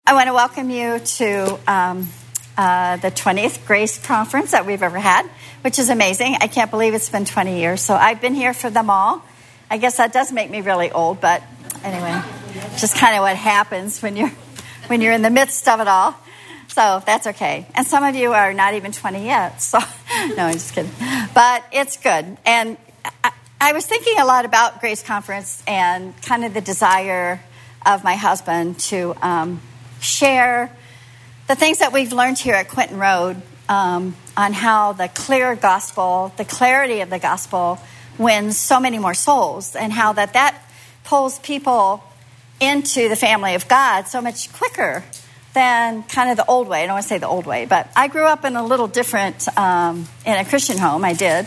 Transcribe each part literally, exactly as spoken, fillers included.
I want to welcome you to um, uh, the twentieth Grace Conference that we've ever had, which is amazing. I can't believe it's been twenty years. So I've been here for them all. I guess that does make me really old, but anyway, just kind of what happens when you're when you're in the midst of it all. So that's okay. And some of you are not even twenty yet. So no, I'm just kidding. But it's good. And I, I was thinking a lot about Grace Conference and kind of the desire of my husband to um, share the things that we've learned here at Quinton Road um, on how the clear gospel, the clarity of the gospel wins so many more souls, and how that that pulls people into the family of God so much quicker than kind of the old way. I don't want to say the old way, but I grew up in a little different, um, in a Christian home, I did,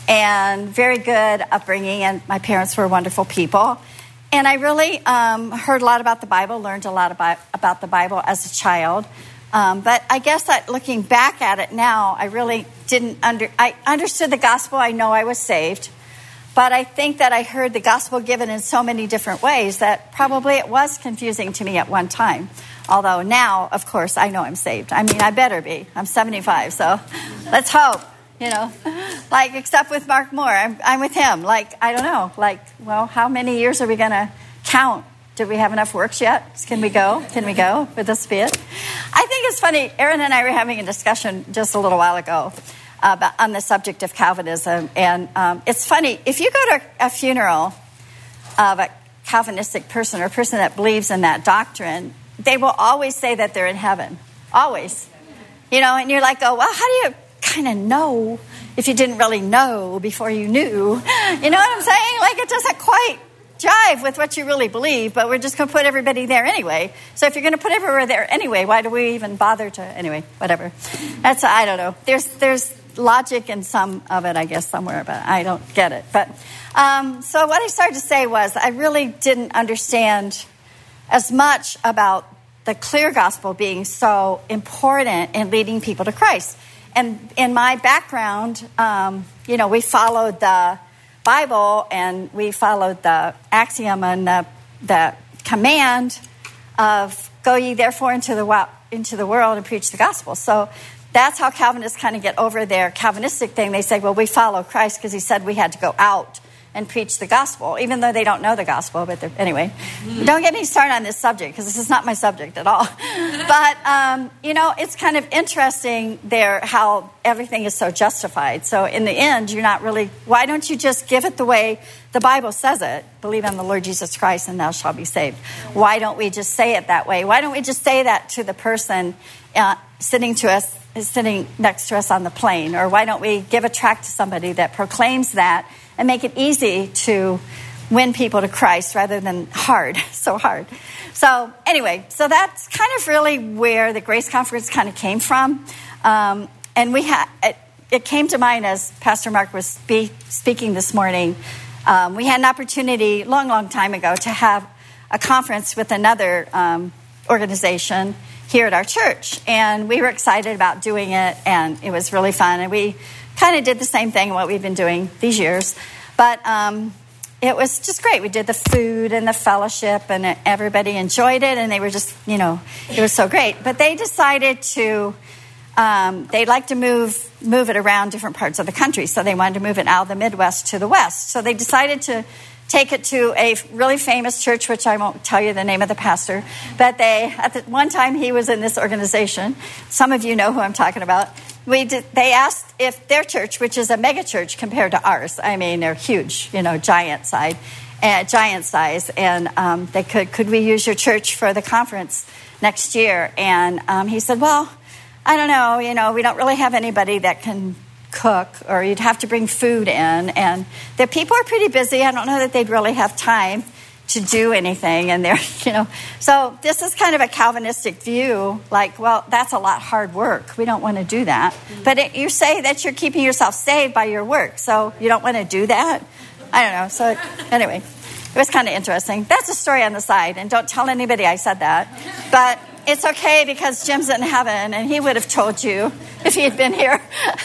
and very good upbringing, and my parents were wonderful people. And I really um, heard a lot about the Bible, learned a lot about, about the Bible as a child. Um, but I guess that looking back at it now, I really didn't under... I understood the gospel. I know I was saved. But I think that I heard the gospel given in so many different ways that probably it was confusing to me at one time. Although now, of course, I know I'm saved. I mean, I better be. I'm seventy-five, so let's hope. You know, like, except with Mark Moore, I'm, I'm with him. Like, I don't know. Like, well, how many years are we going to count? Do we have enough works yet? Can we go? Can we go? Would this be it? I think it's funny. Aaron and I were having a discussion just a little while ago uh, about, on the subject of Calvinism. And um, it's funny. If you go to a funeral of a Calvinistic person or a person that believes in that doctrine, they will always say that they're in heaven. Always. You know, and you're like, oh, well, how do you kind of know if you didn't really know before you knew? You know what I'm saying? Like, it doesn't quite jive with what you really believe, but we're just going to put everybody there anyway. So if you're going to put everywhere there anyway, why do we even bother to, anyway, whatever. That's, I don't know. There's there's logic in some of it, I guess, somewhere, but I don't get it. But um, so what I started to say was I really didn't understand as much about the clear gospel being so important in leading people to Christ. And in my background, um, you know, we followed the Bible and we followed the axiom and the, the command of go ye therefore into the into the world and preach the gospel. So that's how Calvinists kind of get over their Calvinistic thing. They say, well, we follow Christ because he said we had to go out and preach the gospel, even though they don't know the gospel. But anyway, don't get me started on this subject because this is not my subject at all. But, um, you know, it's kind of interesting there how everything is so justified. So in the end, you're not really, why don't you just give it the way the Bible says it? Believe on the Lord Jesus Christ and thou shalt be saved. Why don't we just say it that way? Why don't we just say that to the person uh, sitting to us, sitting next to us on the plane? Or why don't we give a tract to somebody that proclaims that and make it easy to win people to Christ rather than hard, so hard. So anyway, so that's kind of really where the Grace Conference kind of came from. Um, and we had it, it came to mind as Pastor Mark was spe- speaking this morning. Um, we had an opportunity long, long time ago to have a conference with another um, organization here at our church. And we were excited about doing it, and it was really fun. And we kind of did the same thing what we've been doing these years. But um, it was just great. We did the food and the fellowship, and everybody enjoyed it, and they were just, you know, it was so great. But they decided to, um, they'd like to move move it around different parts of the country. So they wanted to move it out of the Midwest to the West. So they decided to take it to a really famous church, which I won't tell you the name of the pastor. But they, at the one time he was in this organization. Some of you know who I'm talking about. We did, they asked if their church, which is a mega church compared to ours, I mean, they're huge, you know, giant size, uh, giant size, and um, they could, could we use your church for the conference next year? And um, he said, well, I don't know, you know, we don't really have anybody that can cook, or you'd have to bring food in, and the people are pretty busy. I don't know that they'd really have time to do anything, and they're, you know, so this is kind of a Calvinistic view, like, well, that's a lot of hard work. We don't want to do that. Mm-hmm. But it, you say that you're keeping yourself saved by your work, so you don't want to do that? I don't know. So anyway, it was kind of interesting. That's a story on the side, and don't tell anybody I said that. But it's okay because Jim's in heaven, and he would have told you if he had been here.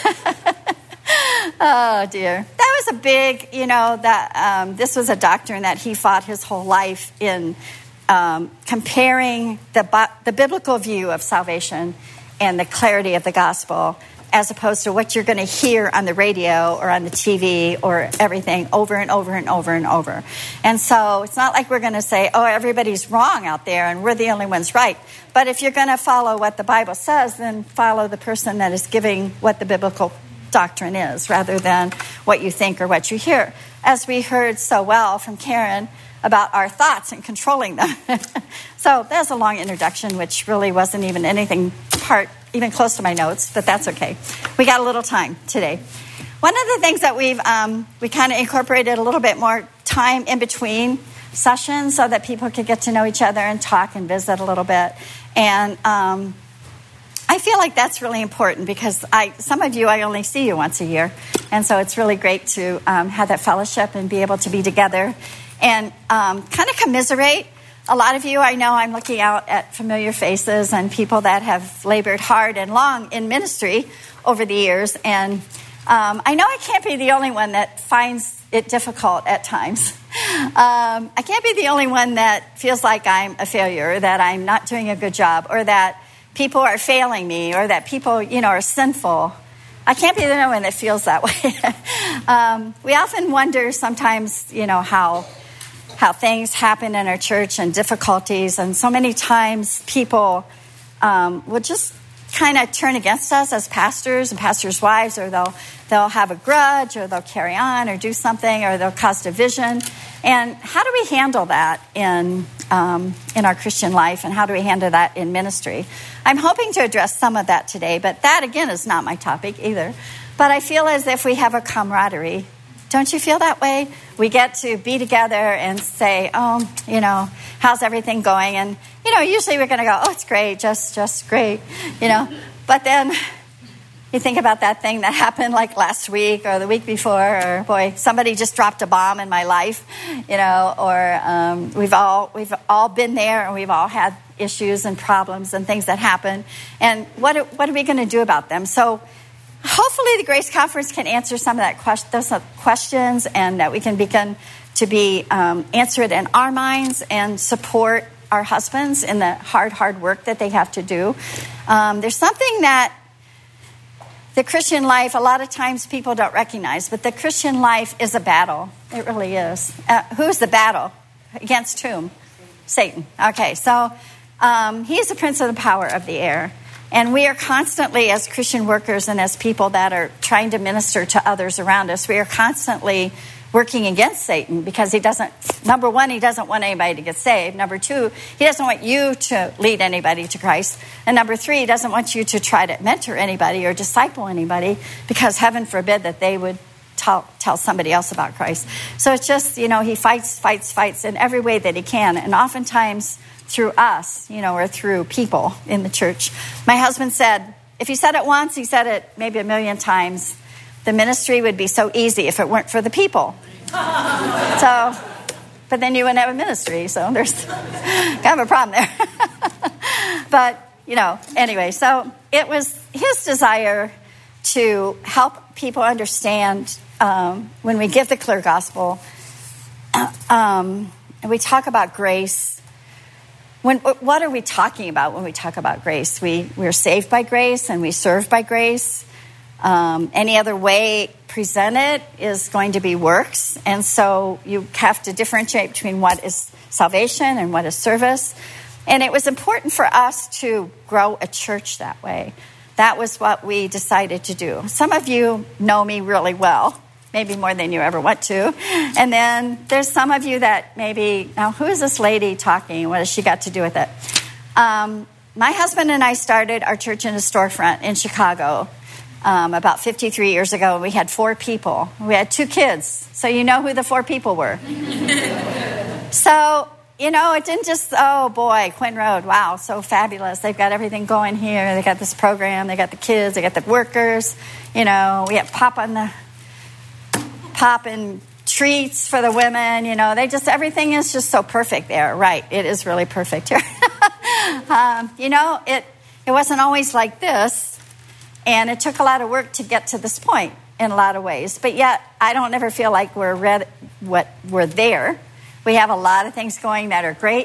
Oh, dear. That was a big, you know, that um, this was a doctrine that he fought his whole life in um, comparing the, the biblical view of salvation and the clarity of the gospel as opposed to what you're going to hear on the radio or on the T V or everything over and over and over and over. And so it's not like we're going to say, oh, everybody's wrong out there and we're the only ones right. But if you're going to follow what the Bible says, then follow the person that is giving what the biblical doctrine is rather than what you think or what you hear. As we heard so well from Karen about our thoughts and controlling them. So that's a long introduction, which really wasn't even anything part even close to my notes, but that's okay. We got a little time today. One of the things that we've, um, we kind of incorporated a little bit more time in between sessions so that people could get to know each other and talk and visit a little bit. And um, I feel like that's really important because I, some of you, I only see you once a year. And so it's really great to um, have that fellowship and be able to be together and um, kind of commiserate. A lot of you, I know I'm looking out at familiar faces and people that have labored hard and long in ministry over the years. And um, I know I can't be the only one that finds it difficult at times. Um, I can't be the only one that feels like I'm a failure, that I'm not doing a good job, or that people are failing me, or that people, you know, are sinful. I can't be the only one that feels that way. um, we often wonder sometimes, you know, how... how things happen in our church and difficulties. And so many times people um, will just kind of turn against us as pastors and pastors' wives, or they'll they'll have a grudge, or they'll carry on or do something, or they'll cause division. And how do we handle that in um, in our Christian life, and how do we handle that in ministry? I'm hoping to address some of that today, but that, again, is not my topic either. But I feel as if we have a camaraderie. Don't you feel that way? We get to be together and say, oh, you know, how's everything going? And, you know, usually we're going to go, oh, it's great, just, just great, you know. But then you think about that thing that happened like last week or the week before, or, boy, somebody just dropped a bomb in my life, you know, or um, we've all we've all been there, and we've all had issues and problems and things that happen. And what are, what are we going to do about them? So hopefully the Grace Conference can answer some of that question, those questions, and that we can begin to be um, answered in our minds and support our husbands in the hard, hard work that they have to do. Um, there's something that the Christian life, a lot of times people don't recognize, but the Christian life is a battle. It really is. Uh, who's the battle? Against whom? Satan. Okay, so um, he's the prince of the power of the air. And we are constantly, as Christian workers and as people that are trying to minister to others around us, we are constantly working against Satan because he doesn't, number one, he doesn't want anybody to get saved. Number two, he doesn't want you to lead anybody to Christ. And number three, he doesn't want you to try to mentor anybody or disciple anybody, because heaven forbid that they would tell, tell somebody else about Christ. So it's just, you know, he fights, fights, fights in every way that he can. And oftentimes through us, you know, or through people in the church. My husband said, if he said it once, he said it maybe a million times. The ministry would be so easy if it weren't for the people. So, but then you wouldn't have a ministry. So there's kind of a problem there. But, you know, anyway, so it was his desire to help people understand um, when we give the clear gospel, um, and we talk about grace. When, what are we talking about when we talk about grace? We, we're saved by grace and we serve by grace. Um, any other way presented is going to be works. And so you have to differentiate between what is salvation and what is service. And it was important for us to grow a church that way. That was what we decided to do. Some of you know me really well, maybe more than you ever want to. And then there's some of you that maybe, now who is this lady talking? What has she got to do with it? Um, my husband and I started our church in a storefront in Chicago um, about fifty-three years ago. We had four people. We had two kids. So you know who the four people were. So, you know, it didn't just, oh boy, Quinn Road, wow, so fabulous. They've got everything going here. They got this program. They got the kids. They got the workers. You know, we have pop on the popping treats for the women, you know, they just, everything is just so perfect there. Right. It is really perfect here. um, you know, it, it wasn't always like this, and it took a lot of work to get to this point in a lot of ways, but yet I don't ever feel like we're ready, what we're there. We have a lot of things going that are great.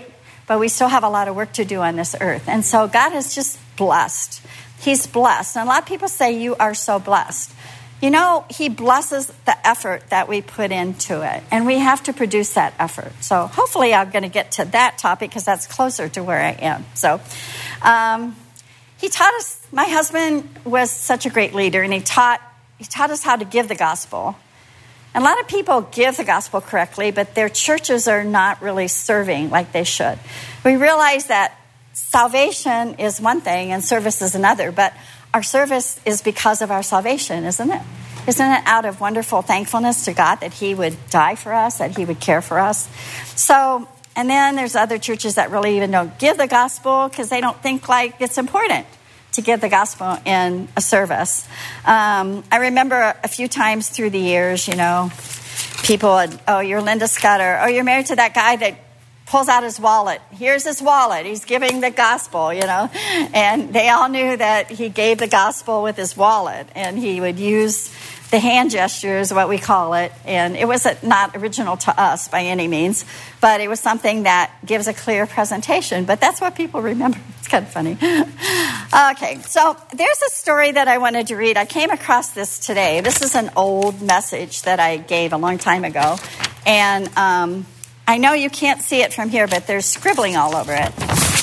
but we still have a lot of work to do on this earth. And so God is just blessed. He's blessed. And a lot of people say, you are so blessed. You know, he blesses the effort that we put into it, and we have to produce that effort. So hopefully I'm going to get to that topic because that's closer to where I am. So um, he taught us, my husband was such a great leader, and he taught he taught us how to give the gospel. And a lot of people give the gospel correctly, but their churches are not really serving like they should. We realize that salvation is one thing and service is another, but our service is because of our salvation, isn't it? Isn't it out of wonderful thankfulness to God that he would die for us, that he would care for us? So, and then there's other churches that really even don't give the gospel because they don't think like it's important to give the gospel in a service. Um, I remember a few times through the years, you know, people would, oh, you're Linda Scudder. Oh, you're married to that guy that pulls out his wallet. Here's his wallet. He's giving the gospel, you know. And they all knew that he gave the gospel with his wallet. And he would use the hand gestures, what we call it. And it was not original to us by any means. But it was something that gives a clear presentation. But that's what people remember. It's kind of funny. Okay, so there's a story that I wanted to read. I came across this today. This is an old message that I gave a long time ago. And um I know you can't see it from here, but there's scribbling all over it.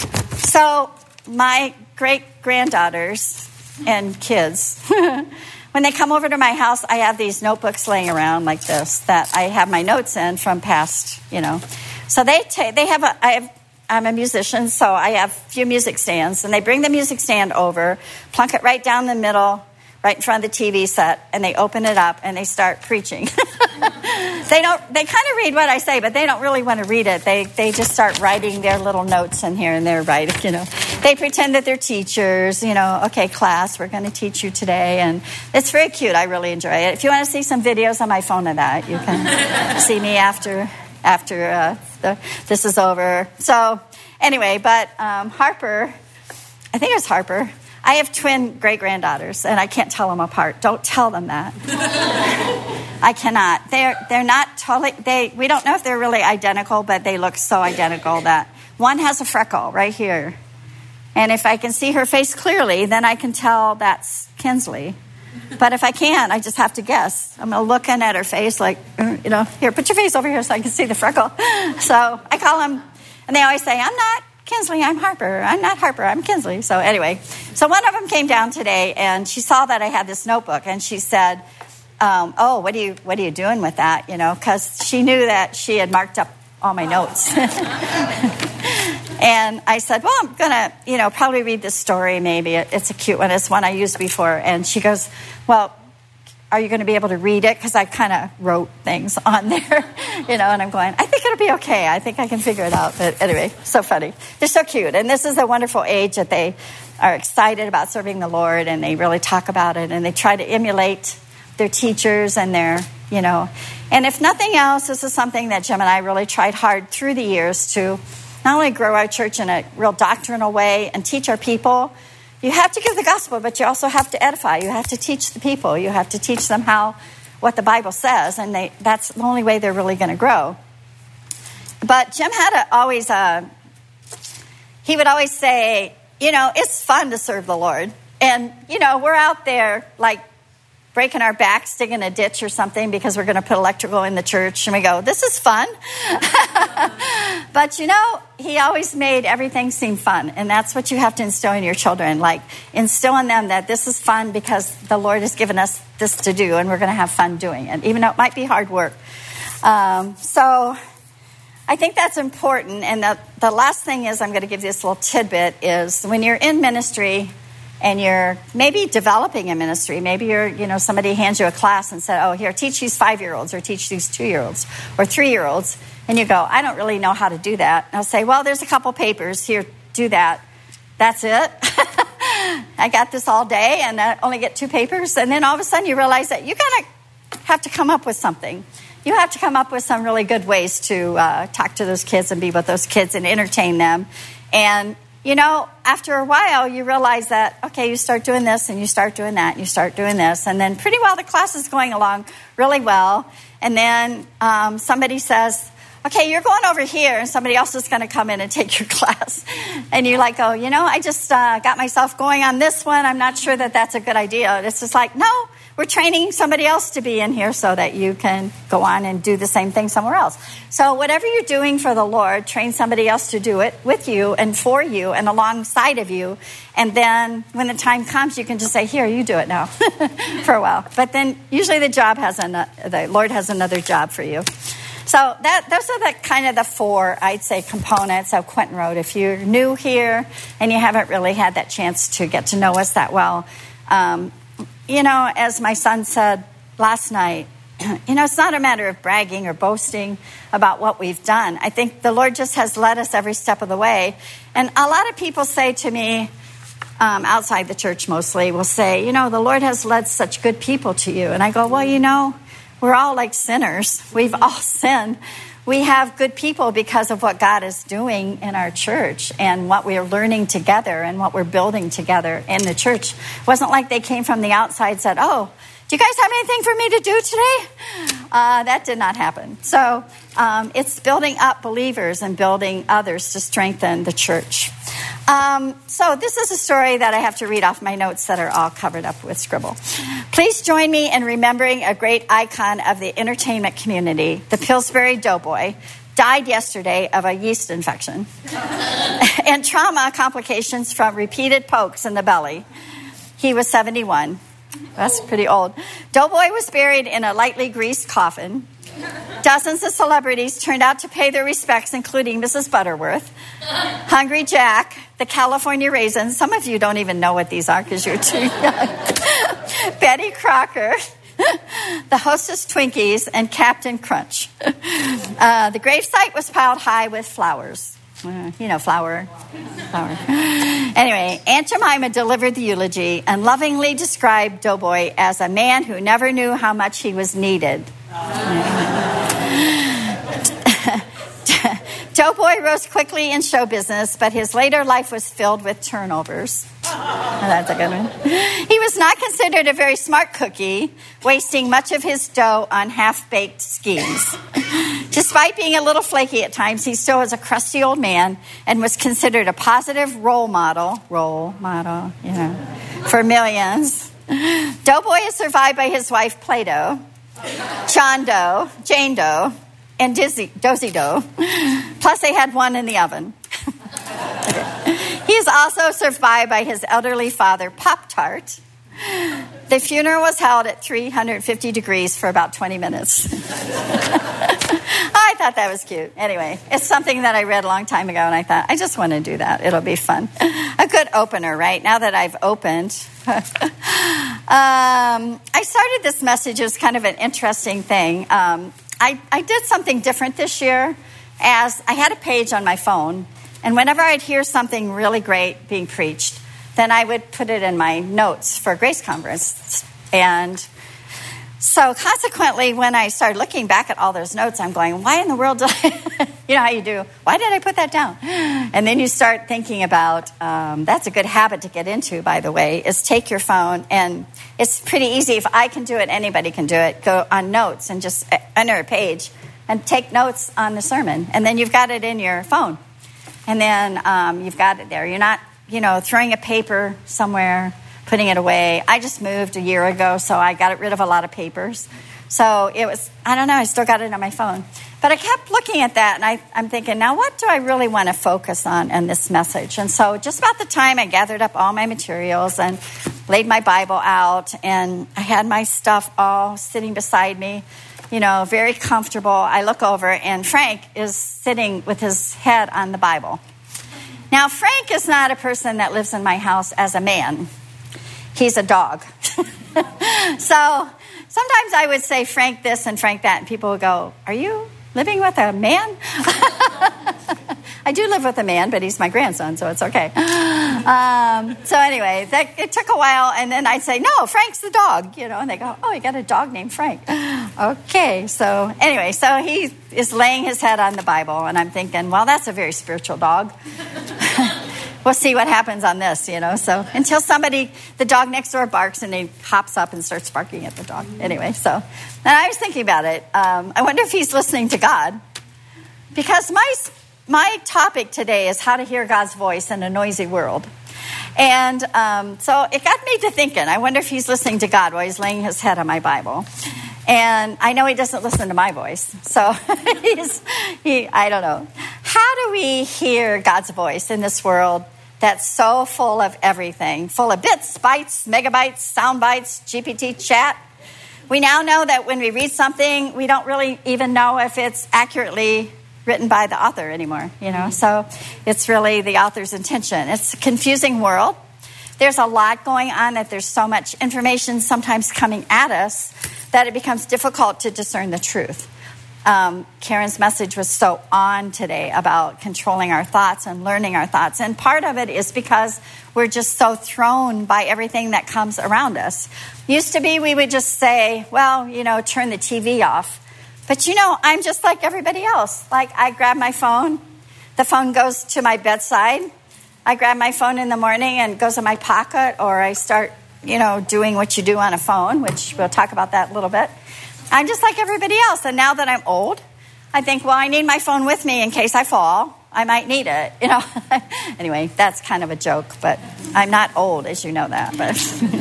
So my great-granddaughters and kids, when they come over to my house, I have these notebooks laying around like this that I have my notes in from past, you know. So they take, they have a, I have, I'm a musician, so I have a few music stands, and they bring the music stand over, plunk it right down the middle, right in front of the T V set, and they open it up and they start preaching. They don't. They kind of read what I say, but they don't really want to read it. They they just start writing their little notes in here and there, right? You know, they pretend that they're teachers. You know, okay, class, we're going to teach you today, and it's very cute. I really enjoy it. If you want to see some videos on my phone of that, you can see me after after uh, the, this is over. So anyway, but um, Harper, I think it was Harper. I have twin great-granddaughters, and I can't tell them apart. Don't tell them that. I cannot. They're they're not totally. They we don't know if they're really identical, but they look so identical that one has a freckle right here, and if I can see her face clearly, then I can tell that's Kinsley. But if I can't, I just have to guess. I'm looking at her face like, you know, here, put your face over here so I can see the freckle. So I call them, and they always say, "I'm not Kinsley, I'm Harper. I'm not Harper, I'm Kinsley." So anyway, so one of them came down today, and she saw that I had this notebook, and she said, um, oh, what are you what are you doing with that? You know, because she knew that she had marked up all my notes. And I said, well, I'm going to, you know, probably read this story maybe. It's a cute one. It's one I used before. And she goes, well, are you going to be able to read it? Because I kind of wrote things on there, you know, and I'm going, I think it'll be okay. I think I can figure it out. But anyway, so funny. They're so cute. And this is a wonderful age that they are excited about serving the Lord, and they really talk about it, and they try to emulate their teachers and their, you know. And if nothing else, this is something that Jim and I really tried hard through the years to not only grow our church in a real doctrinal way and teach our people. You have to give the gospel, but you also have to edify. You have to teach the people. You have to teach them how, what the Bible says, and they, that's the only way they're really going to grow. But Jim had a, always, a, he would always say, you know, it's fun to serve the Lord. And, you know, we're out there like breaking our backs, digging a ditch or something because we're going to put electrical in the church. And we go, this is fun. But, you know, he always made everything seem fun. And that's what you have to instill in your children. Like, instill in them that this is fun because the Lord has given us this to do, and we're going to have fun doing it, even though it might be hard work. Um, so I think that's important. And the, the last thing is, I'm going to give you this little tidbit, is when you're in ministry and you're maybe developing a ministry, maybe you're, you know, somebody hands you a class and said, oh, here, teach these five-year-olds or teach these two-year-olds or three-year-olds. And you go, I don't really know how to do that. And I'll say, well, there's a couple papers here, do that. That's it. I got this all day and I only get two papers. And then all of a sudden you realize that you gotta have to come up with something. You have to come up with some really good ways to uh, talk to those kids and be with those kids and entertain them. And you know, after a while, you realize that, okay, you start doing this and you start doing that and you start doing this. And then pretty well the class is going along really well. And then um, somebody says, okay, you're going over here and somebody else is going to come in and take your class. And you like, oh, you know, I just uh, got myself going on this one. I'm not sure that that's a good idea. And it's just like, no, we're training somebody else to be in here so that you can go on and do the same thing somewhere else. So whatever you're doing for the Lord, train somebody else to do it with you and for you and alongside of you. And then when the time comes, you can just say, here, you do it now for a while. But then usually the job has an, the Lord has another job for you. So that those are the kind of the four, I'd say, components of Quentin Road. If you're new here and you haven't really had that chance to get to know us that well, um, you know, as my son said last night, you know, it's not a matter of bragging or boasting about what we've done. I think the Lord just has led us every step of the way. And a lot of people say to me, um, outside the church mostly, will say, you know, the Lord has led such good people to you. And I go, well, you know, we're all like sinners. We've all sinned. We have good people because of what God is doing in our church and what we are learning together and what we're building together in the church. It wasn't like they came from the outside and said, oh, do you guys have anything for me to do today? Uh, that did not happen. So um, it's building up believers and building others to strengthen the church. Um, so this is a story that I have to read off my notes that are all covered up with scribble. Please join me in remembering a great icon of the entertainment community, the Pillsbury Doughboy, died yesterday of a yeast infection and trauma complications from repeated pokes in the belly. He was seventy-one. That's pretty old. Doughboy was buried in a lightly greased coffin. Dozens of celebrities turned out to pay their respects, including Missus Butterworth, Hungry Jack, the California Raisins. Some of you don't even know what these are because you're too young. Betty Crocker, the Hostess Twinkies, and Captain Crunch. Uh, the gravesite was piled high with flowers. Uh, you know, flower. flower. Anyway, Aunt Jemima delivered the eulogy and lovingly described Doughboy as a man who never knew how much he was needed. Doughboy rose quickly in show business, but his later life was filled with turnovers. Oh, that's a good one. He was not considered a very smart cookie, wasting much of his dough on half-baked schemes. Despite being a little flaky at times, he still was a crusty old man and was considered a positive role model, role model, you know, for millions. Doughboy is survived by his wife, Play-Doh, John Doe, Jane Doe, and Dizzy, Dozy Doe. Plus, they had one in the oven. Okay. He is also survived by his elderly father, Pop-Tart. The funeral was held at three hundred fifty degrees for about twenty minutes. I thought that was cute. Anyway, it's something that I read a long time ago, and I thought, I just want to do that. It'll be fun. A good opener, right? Now that I've opened. um, I started this message as kind of an interesting thing. Um, I, I did something different this year, as I had a page on my phone, and whenever I'd hear something really great being preached, then I would put it in my notes for Grace Conference. And so consequently, when I started looking back at all those notes, I'm going, why in the world did I, you know how you do, why did I put that down? And then you start thinking about, um, that's a good habit to get into, by the way, is take your phone, and it's pretty easy. If I can do it, anybody can do it. Go on notes and just enter a page and take notes on the sermon. And then you've got it in your phone. And then um, you've got it there. You're not, you know, throwing a paper somewhere, putting it away. I just moved a year ago, so I got rid of a lot of papers. So it was, I don't know, I still got it on my phone. But I kept looking at that, and I, I'm thinking, now what do I really want to focus on in this message? And so just about the time I gathered up all my materials and laid my Bible out, and I had my stuff all sitting beside me, you know, very comfortable. I look over, and Frank is sitting with his head on the Bible. Now, Frank is not a person that lives in my house as a man. He's a dog. So sometimes I would say Frank this and Frank that, and people would go, are you living with a man? I do live with a man, but he's my grandson, so it's okay. Um, so anyway, that, it took a while, and then I'd say, no, Frank's the dog, you know, and they go, oh, you got a dog named Frank. Okay, so anyway, so he is laying his head on the Bible, and I'm thinking, well, that's a very spiritual dog. We'll see what happens on this, you know. So until somebody, the dog next door barks, and he hops up and starts barking at the dog. Anyway, so and I was thinking about it. Um, I wonder if he's listening to God. because my my topic today is how to hear God's voice in a noisy world. And um, so it got me to thinking, I wonder if he's listening to God while he's laying his head on my Bible. And I know he doesn't listen to my voice. So he's, he, I don't know. How do we hear God's voice in this world that's so full of everything? Full of bits, bytes, megabytes, sound bites, G P T chat. We now know that when we read something, we don't really even know if it's accurately written by the author anymore, you know. So it's really the author's intention. It's a confusing world. There's a lot going on, that there's so much information sometimes coming at us that it becomes difficult to discern the truth. Um, Karen's message was so on today about controlling our thoughts and learning our thoughts. And part of it is because we're just so thrown by everything that comes around us. Used to be we would just say, well, you know, turn the T V off. But, you know, I'm just like everybody else. Like, I grab my phone. The phone goes to my bedside. I grab my phone in the morning and it goes in my pocket, or I start, you know, doing what you do on a phone, which we'll talk about that a little bit. I'm just like everybody else. And now that I'm old, I think, well, I need my phone with me in case I fall. I might need it, you know. Anyway, that's kind of a joke, but I'm not old, as you know that. But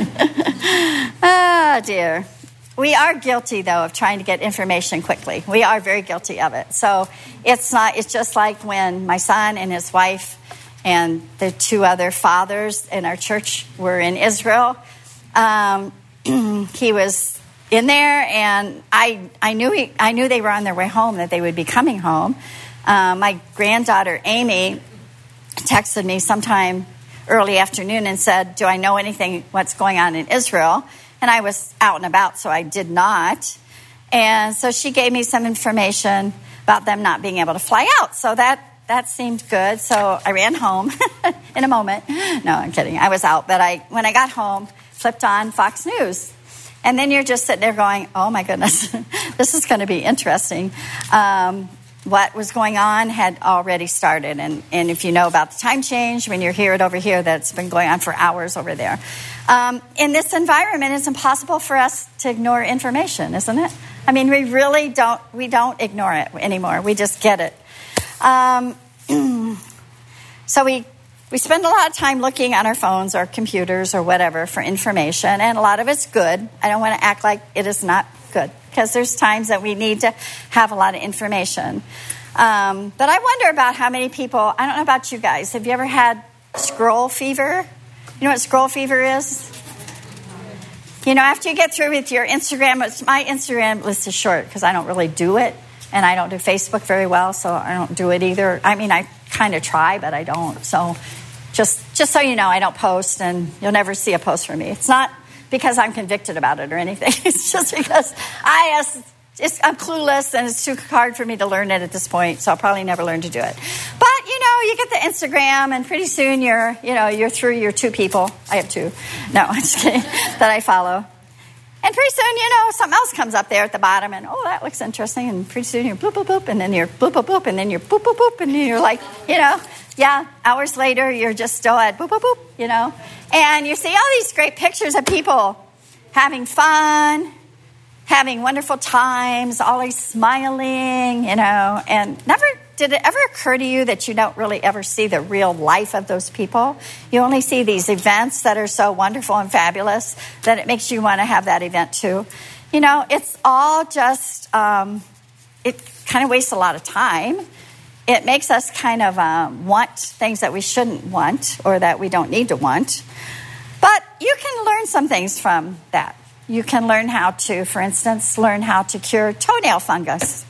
oh, dear. We are guilty, though, of trying to get information quickly. We are very guilty of it. So it's not. It's just like when my son and his wife and the two other fathers in our church were in Israel. Um, he was in there, and I I knew he, I knew they were on their way home, that they would be coming home. Uh, my granddaughter Amy texted me sometime early afternoon and said, "Do I know anything what's going on in Israel?" And I was out and about, so I did not. And so she gave me some information about them not being able to fly out. So that, that seemed good. So I ran home in a moment. No, I'm kidding. I was out. But I, when I got home, flipped on Fox News. And then you're just sitting there going, oh, my goodness, this is going to be interesting. Um, what was going on had already started. And, and if you know about the time change, when you hear it over here, that's been going on for hours over there. Um, in this environment, it's impossible for us to ignore information, isn't it? I mean, we really don't, we don't ignore it anymore. We just get it. Um, so we, we spend a lot of time looking on our phones or computers or whatever for information, and a lot of it's good. I don't want to act like it is not good, because there's times that we need to have a lot of information. Um, but I wonder about how many people, I don't know about you guys, have you ever had scroll fever? You know what scroll fever is? You know, after you get through with your Instagram, my Instagram list is short because I don't really do it, and I don't do Facebook very well, so I don't do it either. I mean, I kind of try, but I don't. So just just so you know, I don't post, and you'll never see a post from me. It's not because I'm convicted about it or anything. It's just because I, it's, I'm clueless, and it's too hard for me to learn it at this point, so I'll probably never learn to do it. But you know, you get the Instagram, and pretty soon you're, you know, you're through your two people. I have two. No, I'm just kidding. That I follow. And pretty soon, you know, something else comes up there at the bottom, and oh, that looks interesting. And pretty soon you're bloop, bloop, bloop, and then you're bloop, bloop, bloop, and then you're boop, boop, boop, and then you're like, you know, yeah, hours later, you're just still at boop, boop, boop, you know. And you see all these great pictures of people having fun, having wonderful times, always smiling, you know, and never did it ever occur to you that you don't really ever see the real life of those people? You only see these events that are so wonderful and fabulous that it makes you want to have that event too. You know, it's all just, um, it kind of wastes a lot of time. It makes us kind of um, want things that we shouldn't want or that we don't need to want. But you can learn some things from that. You can learn how to, for instance, learn how to cure toenail fungus.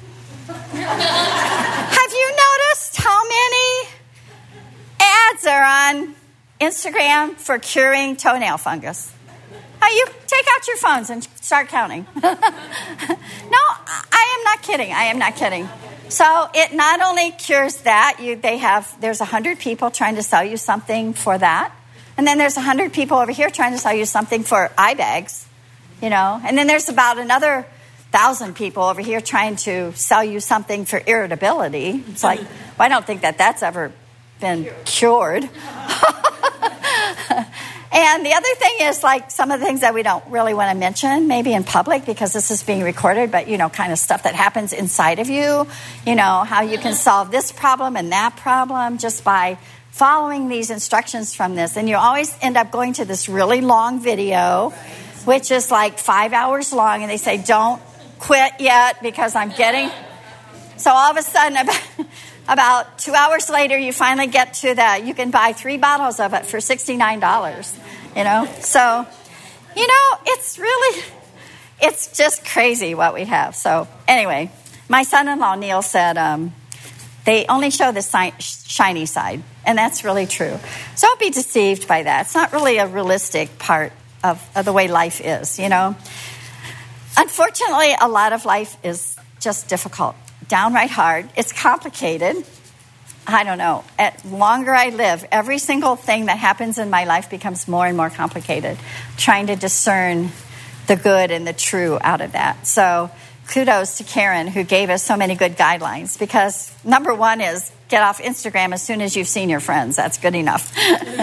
Have you noticed how many ads are on Instagram for curing toenail fungus? Now you take out your phones and start counting. No, I am not kidding. I am not kidding. So it not only cures that, you they have there's a hundred people trying to sell you something for that, and then there's a hundred people over here trying to sell you something for eye bags, you know, and then there's about another thousand people over here trying to sell you something for irritability. It's like, well, I don't think that that's ever been cured. And And the other thing is, like, some of the things that we don't really want to mention, maybe in public, because this is being recorded, but, you know, kind of stuff that happens inside of you, you know, how you can solve this problem and that problem just by following these instructions from this. And you always end up going to this really long video, which is like five hours long, and they say, don't quit yet because I'm getting... So all of a sudden, about, about two hours later, you finally get to that. You can buy three bottles of it for sixty-nine dollars, you know. So, you know, it's really, it's just crazy what we have. So anyway, my son-in-law, Neil, said um, they only show the si- shiny side, and that's really true. So don't be deceived by that. It's not really a realistic part of, of the way life is, you know. Unfortunately, a lot of life is just difficult. Downright hard. It's complicated. I don't know. At longer I live, every single thing that happens in my life becomes more and more complicated, trying to discern the good and the true out of that. So kudos to Karen, who gave us so many good guidelines, because number one is get off Instagram as soon as you've seen your friends. That's good enough.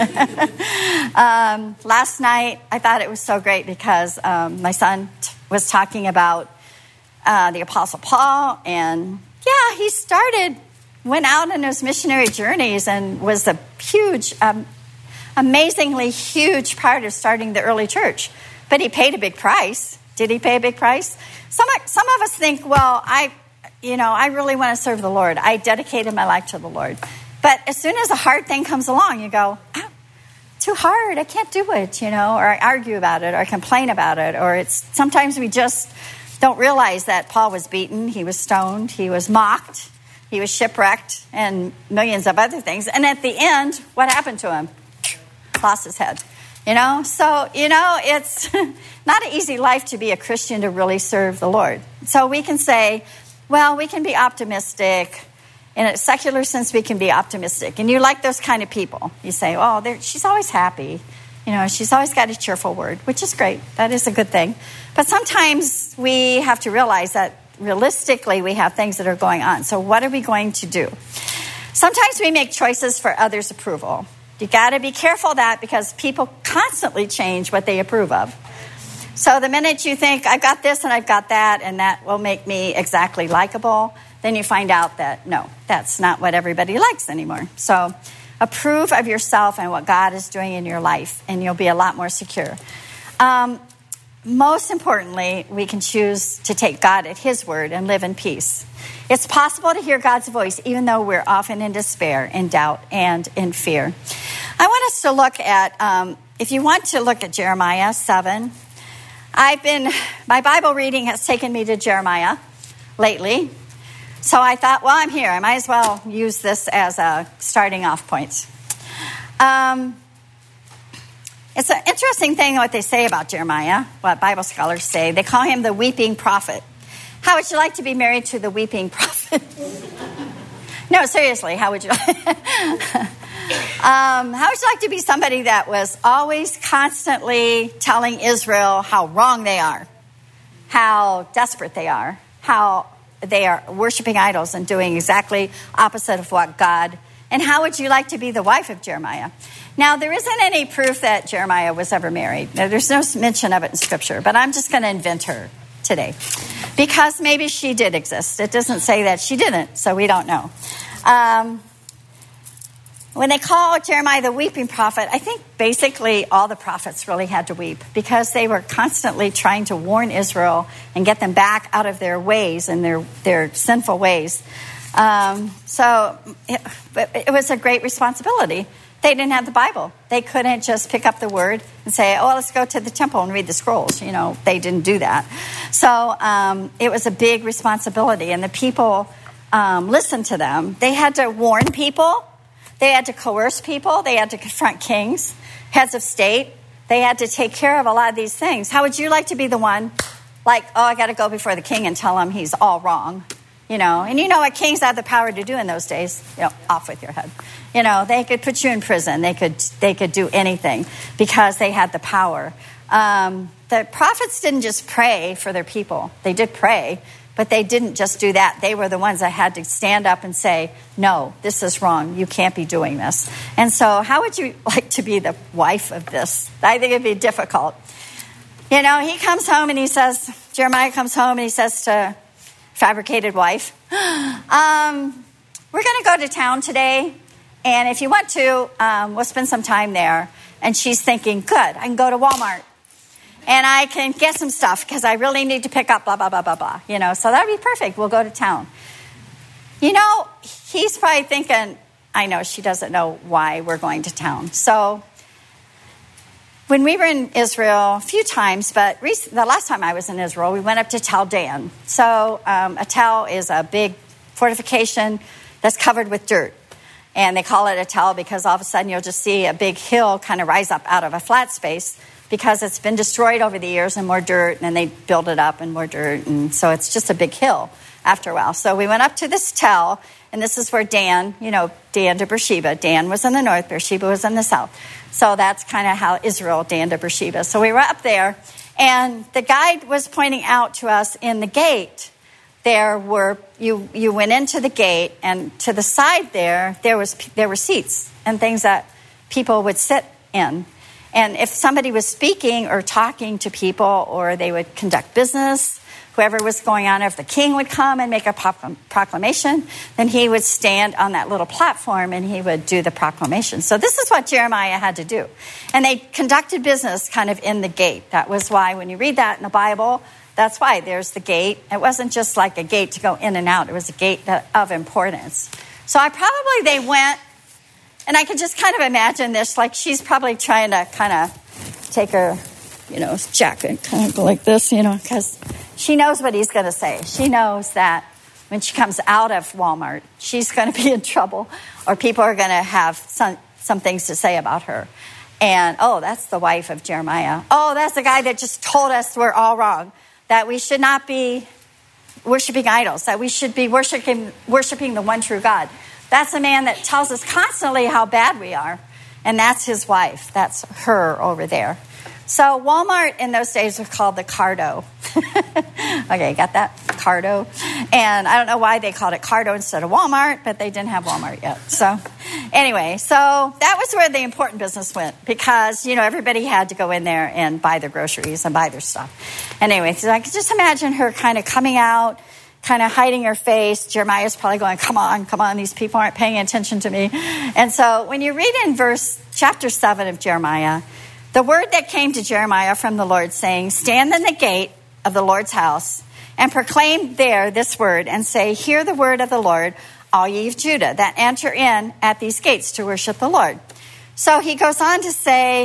um, last night, I thought it was so great because um, my son t- was talking about Uh, the Apostle Paul, and yeah, he started, went out on his missionary journeys and was a huge, um, amazingly huge part of starting the early church. But he paid a big price. Did he pay a big price? Some some of us think, well, I, you know, I really want to serve the Lord. I dedicated my life to the Lord. But as soon as a hard thing comes along, you go, oh, too hard, I can't do it, you know, or I argue about it, or I complain about it, or it's sometimes we just don't realize that Paul was beaten, he was stoned, he was mocked, he was shipwrecked, and millions of other things. And at the end, what happened to him? Lost his head. You know, so, you know, it's not an easy life to be a Christian to really serve the Lord. So we can say, well, we can be optimistic. In a secular sense, we can be optimistic. And you like those kind of people. You say, oh, she's always happy. You know, she's always got a cheerful word, which is great. That is a good thing. But sometimes we have to realize that realistically we have things that are going on. So what are we going to do? Sometimes we make choices for others' approval. You got to be careful of that, because people constantly change what they approve of. So the minute you think, I've got this and I've got that, and that will make me exactly likable, then you find out that, no, that's not what everybody likes anymore. So approve of yourself and what God is doing in your life, and you'll be a lot more secure. Um, most importantly, we can choose to take God at his word and live in peace. It's possible to hear God's voice even though we're often in despair, in doubt, and in fear. I want us to look at, um, if you want to look at Jeremiah seven, I've been, my Bible reading has taken me to Jeremiah lately. So I thought, well, I'm here. I might as well use this as a starting off point. Um, it's an interesting thing what they say about Jeremiah, what Bible scholars say. They call him the weeping prophet. How would you like to be married to the weeping prophet? No, seriously, how would you like? um, how would you like to be somebody that was always constantly telling Israel how wrong they are, how desperate they are, how they are worshiping idols and doing exactly opposite of what God. And how would you like to be the wife of Jeremiah? Now, there isn't any proof that Jeremiah was ever married. There's no mention of it in Scripture, but I'm just going to invent her today, because maybe she did exist. It doesn't say that she didn't, so we don't know. Um, when they call Jeremiah the weeping prophet, I think basically all the prophets really had to weep, because they were constantly trying to warn Israel and get them back out of their ways and their, their sinful ways. Um, so it, it was a great responsibility. They didn't have the Bible. They couldn't just pick up the word and say, oh, let's go to the temple and read the scrolls. You know, they didn't do that. So um, it was a big responsibility, and the people um, listened to them. They had to warn people. They had to coerce people. They had to confront kings, heads of state. They had to take care of a lot of these things. How would you like to be the one, like, oh, I got to go before the king and tell him he's all wrong? You know, and you know what kings had the power to do in those days? You know, off with your head. You know, they could put you in prison. They could they could do anything because they had the power. Um, the prophets didn't just pray for their people. They did pray, But they didn't just do that. They were the ones that had to stand up and say, no, this is wrong. You can't be doing this. And so how would you like to be the wife of this? I think it'd be difficult. You know, he comes home and he says, Jeremiah comes home and he says to fabricated wife, um, we're going to go to town today. And if you want to, um, we'll spend some time there. And she's thinking, good, I can go to Walmart. And I can get some stuff because I really need to pick up blah, blah, blah, blah, blah. You know, so that would be perfect. We'll go to town. You know, he's probably thinking, I know she doesn't know why we're going to town. So when we were in Israel a few times, but recent, the last time I was in Israel, we went up to Tel Dan. So um, a tel is a big fortification that's covered with dirt. And they call it a tel because all of a sudden you'll just see a big hill kind of rise up out of a flat space, because it's been destroyed over the years and more dirt, and then they build it up and more dirt. And so it's just a big hill after a while. So we went up to this tel, and this is where Dan, you know, Dan to Beersheba. Dan was in the north, Beersheba was in the south. So that's kind of how Israel, Dan to Beersheba. So we were up there, and the guide was pointing out to us in the gate, there were, you, you went into the gate, and to the side there, there was there were seats and things that people would sit in. And if somebody was speaking or talking to people, or they would conduct business, whoever was going on, if the king would come and make a proclamation, then he would stand on that little platform and he would do the proclamation. So this is what Jeremiah had to do. And they conducted business kind of in the gate. That was why when you read that in the Bible, that's why there's the gate. It wasn't just like a gate to go in and out. It was a gate that, of importance. So I probably, they went, and I could just kind of imagine this, like she's probably trying to kind of take her, you know, jacket, kind of go like this, you know, because she knows what he's going to say. She knows that when she comes out of Walmart, she's going to be in trouble, or people are going to have some, some things to say about her. And, oh, that's the wife of Jeremiah. Oh, that's the guy that just told us we're all wrong, that we should not be worshiping idols, that we should be worshiping, worshiping the one true God. That's a man that tells us constantly how bad we are. And that's his wife. That's her over there. So Walmart in those days was called the Cardo. Okay, got that? Cardo. And I don't know why they called it Cardo instead of Walmart, but they didn't have Walmart yet. So anyway, so that was where the important business went, because, you know, everybody had to go in there and buy their groceries and buy their stuff. Anyway, so I could just imagine her kind of coming out, kind of hiding her face. Jeremiah's probably going, come on, come on, these people aren't paying attention to me. And so when you read in verse chapter seven of Jeremiah, the word that came to Jeremiah from the Lord, saying, stand in the gate of the Lord's house and proclaim there this word, and say, hear the word of the Lord, all ye of Judah, that enter in at these gates to worship the Lord. So he goes on to say,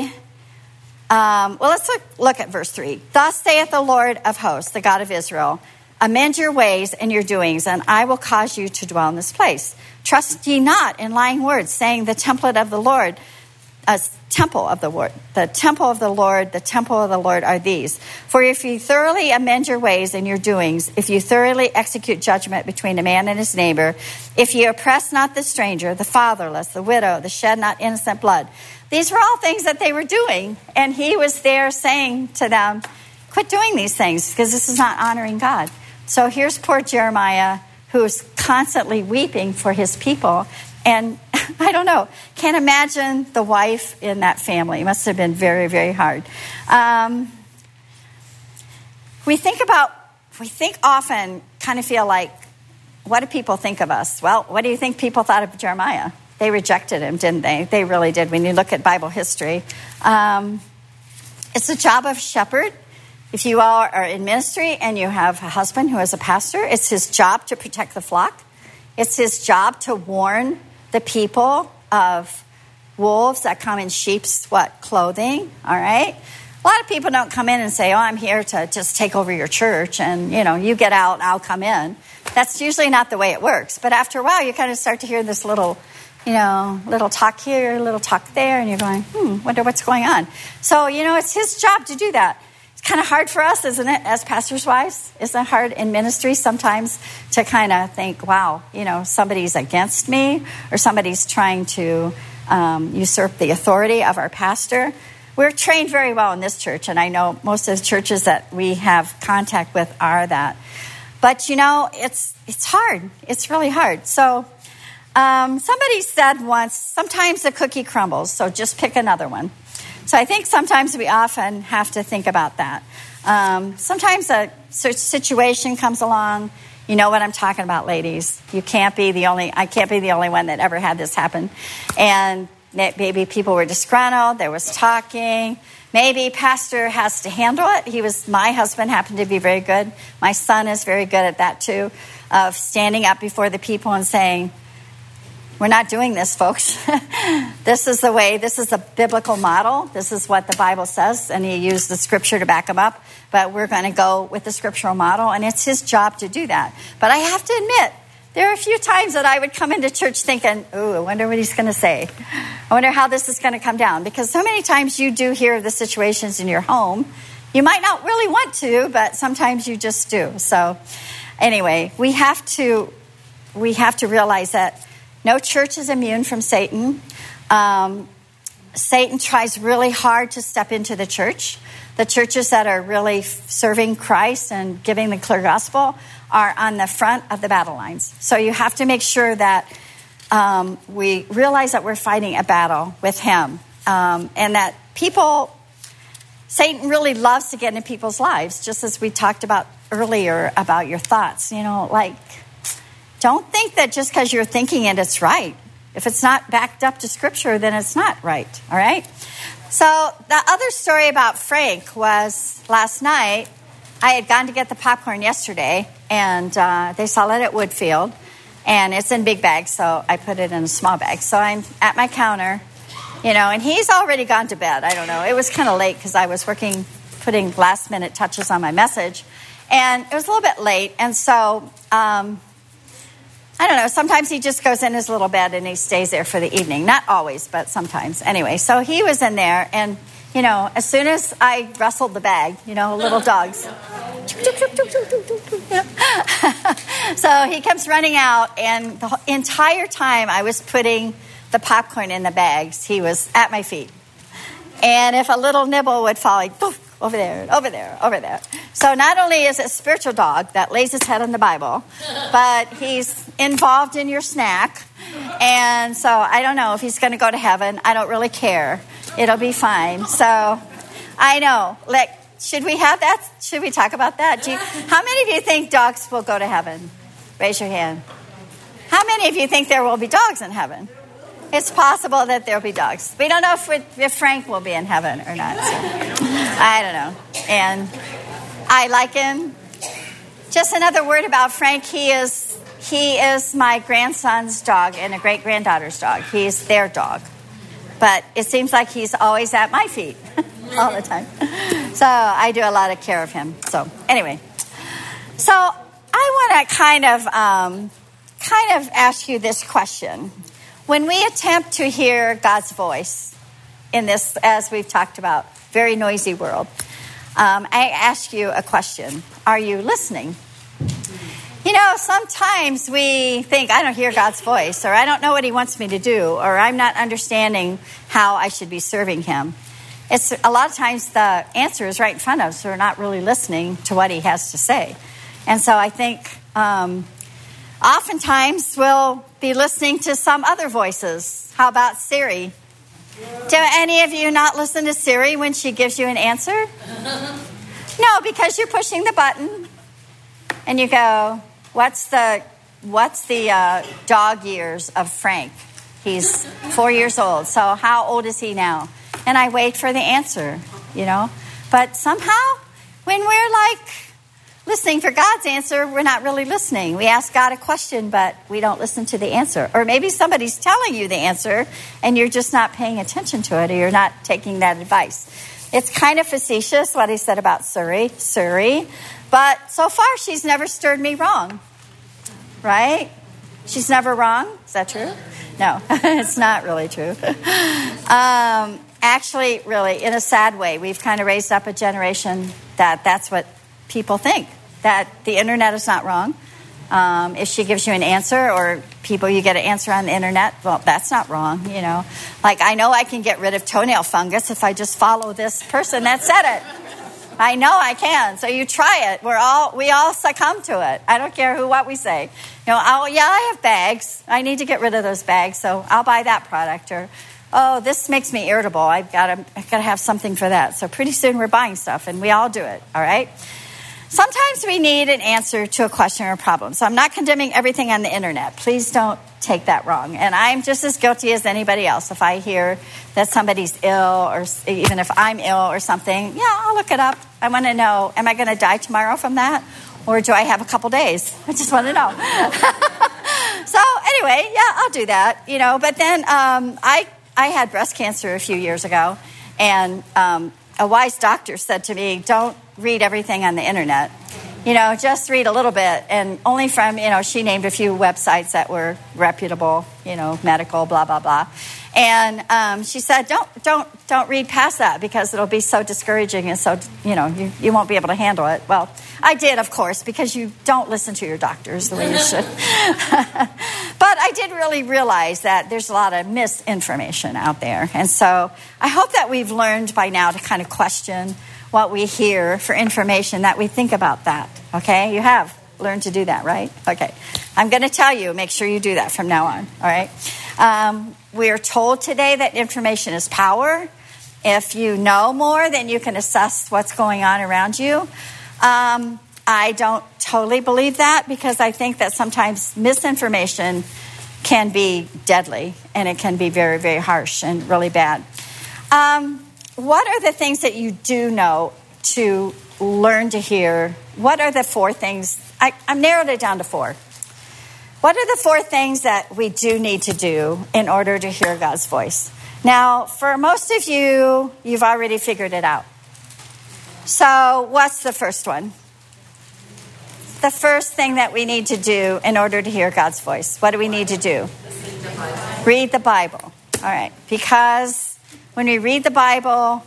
um, well, let's look, look at verse three. Thus saith the Lord of hosts, the God of Israel, amend your ways and your doings, and I will cause you to dwell in this place. Trust ye not in lying words, saying the temple of the Lord, a temple of the Lord, the temple of the Lord, the temple of the Lord are these. For if you thoroughly amend your ways and your doings, if you thoroughly execute judgment between a man and his neighbor, if you oppress not the stranger, the fatherless, the widow, the shed not innocent blood. These were all things that they were doing. And he was there saying to them, quit doing these things, because this is not honoring God. So here's poor Jeremiah, who's constantly weeping for his people. And I don't know, can't imagine the wife in that family. It must have been very, very hard. Um, we think about, we think often, kind of feel like, what do people think of us? Well, what do you think people thought of Jeremiah? They rejected him, didn't they? They really did, when you look at Bible history. Um, it's the job of a shepherd. If you all are in ministry and you have a husband who is a pastor, it's his job to protect the flock. It's his job to warn the people of wolves that come in sheep's, what, clothing, all right? A lot of people don't come in and say, oh, I'm here to just take over your church, and, you know, you get out, I'll come in. That's usually not the way it works. But after a while, you kind of start to hear this little, you know, little talk here, little talk there, and you're going, hmm, wonder what's going on. So, you know, it's his job to do that. It's kind of hard for us, isn't it, as pastors' wives? Isn't it hard in ministry sometimes to kind of think, wow, you know, somebody's against me, or somebody's trying to um, usurp the authority of our pastor? We're trained very well in this church, and I know most of the churches that we have contact with are that. But, you know, it's it's hard. It's really hard. So um, somebody said once, sometimes the cookie crumbles, so just pick another one. So I think sometimes we often have to think about that. Um, sometimes a situation comes along. You know what I'm talking about, ladies. You can't be the only, I can't be the only one that ever had this happen. And maybe people were disgruntled. There was talking. Maybe pastor has to handle it. He was, my husband happened to be very good. My son is very good at that too, of standing up before the people and saying, we're not doing this, folks. This is the way, this is the biblical model. This is what the Bible says, and he used the scripture to back him up. But we're going to go with the scriptural model, and it's his job to do that. But I have to admit, there are a few times that I would come into church thinking, ooh, I wonder what he's going to say. I wonder how this is going to come down. Because so many times you do hear of the situations in your home. You might not really want to, but sometimes you just do. So anyway, we have to, we have to realize that no church is immune from Satan. Um, Satan tries really hard to step into the church. The churches that are really serving Christ and giving the clear gospel are on the front of the battle lines. So you have to make sure that um, we realize that we're fighting a battle with him. Um, and that people, Satan really loves to get into people's lives, just as we talked about earlier about your thoughts. You know, like, don't think that just because you're thinking it, it's right. If it's not backed up to scripture, then it's not right, all right? So the other story about Frank was last night, I had gone to get the popcorn yesterday, and uh, they sell it at Woodfield, and it's in big bags, so I put it in a small bag. So I'm at my counter, you know, and he's already gone to bed. I don't know. It was kind of late because I was working, putting last-minute touches on my message, and it was a little bit late, and so um, I don't know. Sometimes he just goes in his little bed and he stays there for the evening. Not always, but sometimes. Anyway, so he was in there, and, you know, as soon as I rustled the bag, you know, little dogs. So he comes running out, and the entire time I was putting the popcorn in the bags, he was at my feet. And if a little nibble would fall, like, poof, over there, over there, over there. So not only is it a spiritual dog that lays his head on the Bible, but he's involved in your snack. And so I don't know if he's going to go to heaven. I don't really care. It'll be fine. So I know. Like, should we have that? Should we talk about that? Do you, how many of you think dogs will go to heaven? Raise your hand. How many of you think there will be dogs in heaven? It's possible that there'll be dogs. We don't know if, if Frank will be in heaven or not. So I don't know. And I like him. Just another word about Frank. He is he is my grandson's dog and a great-granddaughter's dog. He's their dog. But it seems like he's always at my feet all the time. So I do a lot of care of him. So anyway. So I want to kind of, um, kind of ask you this question. When we attempt to hear God's voice in this, as we've talked about, very noisy world, um, I ask you a question. Are you listening? You know, sometimes we think, I don't hear God's voice, or I don't know what he wants me to do, or I'm not understanding how I should be serving him. It's a lot of times the answer is right in front of us, so we're not really listening to what he has to say. And so I think um, oftentimes we'll be listening to some other voices. How about Siri? Do any of you not listen to Siri when she gives you an answer? No, because you're pushing the button and you go, what's the what's the uh, dog years of Frank? He's four years old. So how old is he now? And I wait for the answer, you know. But somehow when we're like listening for God's answer, we're not really listening. We ask God a question, but we don't listen to the answer. Or maybe somebody's telling you the answer, and you're just not paying attention to it, or you're not taking that advice. It's kind of facetious what he said about Suri, Suri, but so far she's never stirred me wrong, right? She's never wrong. Is that true? No, it's not really true. Um, actually, really, in a sad way, we've kind of raised up a generation that that's what people think. That the internet is not wrong. Um, if she gives you an answer, or people, you get an answer on the internet, well, that's not wrong, you know. Like, I know I can get rid of toenail fungus if I just follow this person that said it. I know I can. So you try it. We're all we all succumb to it. I don't care who what we say. You know, oh yeah, I have bags. I need to get rid of those bags, so I'll buy that product. Or, oh, this makes me irritable. I've got to I've got to have something for that. So pretty soon we're buying stuff, and we all do it. All right. Sometimes we need an answer to a question or a problem. So I'm not condemning everything on the internet. Please don't take that wrong. And I'm just as guilty as anybody else. If I hear that somebody's ill, or even if I'm ill or something, yeah, I'll look it up. I want to know, am I going to die tomorrow from that? Or do I have a couple days? I just want to know. So anyway, yeah, I'll do that. You know, but then um, I, I had breast cancer a few years ago. And um, a wise doctor said to me, don't read everything on the internet. You know, just read a little bit, and only from, you know, she named a few websites that were reputable, you know, medical, blah, blah, blah. And um, she said, don't don't don't read past that, because it'll be so discouraging and so, you know, you, you won't be able to handle it. Well, I did, of course, because you don't listen to your doctors the way you should. But I did really realize that there's a lot of misinformation out there. And so I hope that we've learned by now to kind of question what we hear for information, that we think about that. Okay? You have learned to do that, right? Okay. I'm going to tell you, make sure you do that from now on. All right? Um, we are told today that information is power. If you know more, then you can assess what's going on around you. Um, I don't totally believe that, because I think that sometimes misinformation can be deadly, and it can be very, very harsh and really bad. Um, what are the things that you do know to learn to hear? What are the four things? I, I've narrowed it down to four. What are the four things that we do need to do in order to hear God's voice? Now, for most of you, you've already figured it out. So what's the first one? The first thing that we need to do in order to hear God's voice. What do we need to do? Read the Bible. All right. Because when we read the Bible,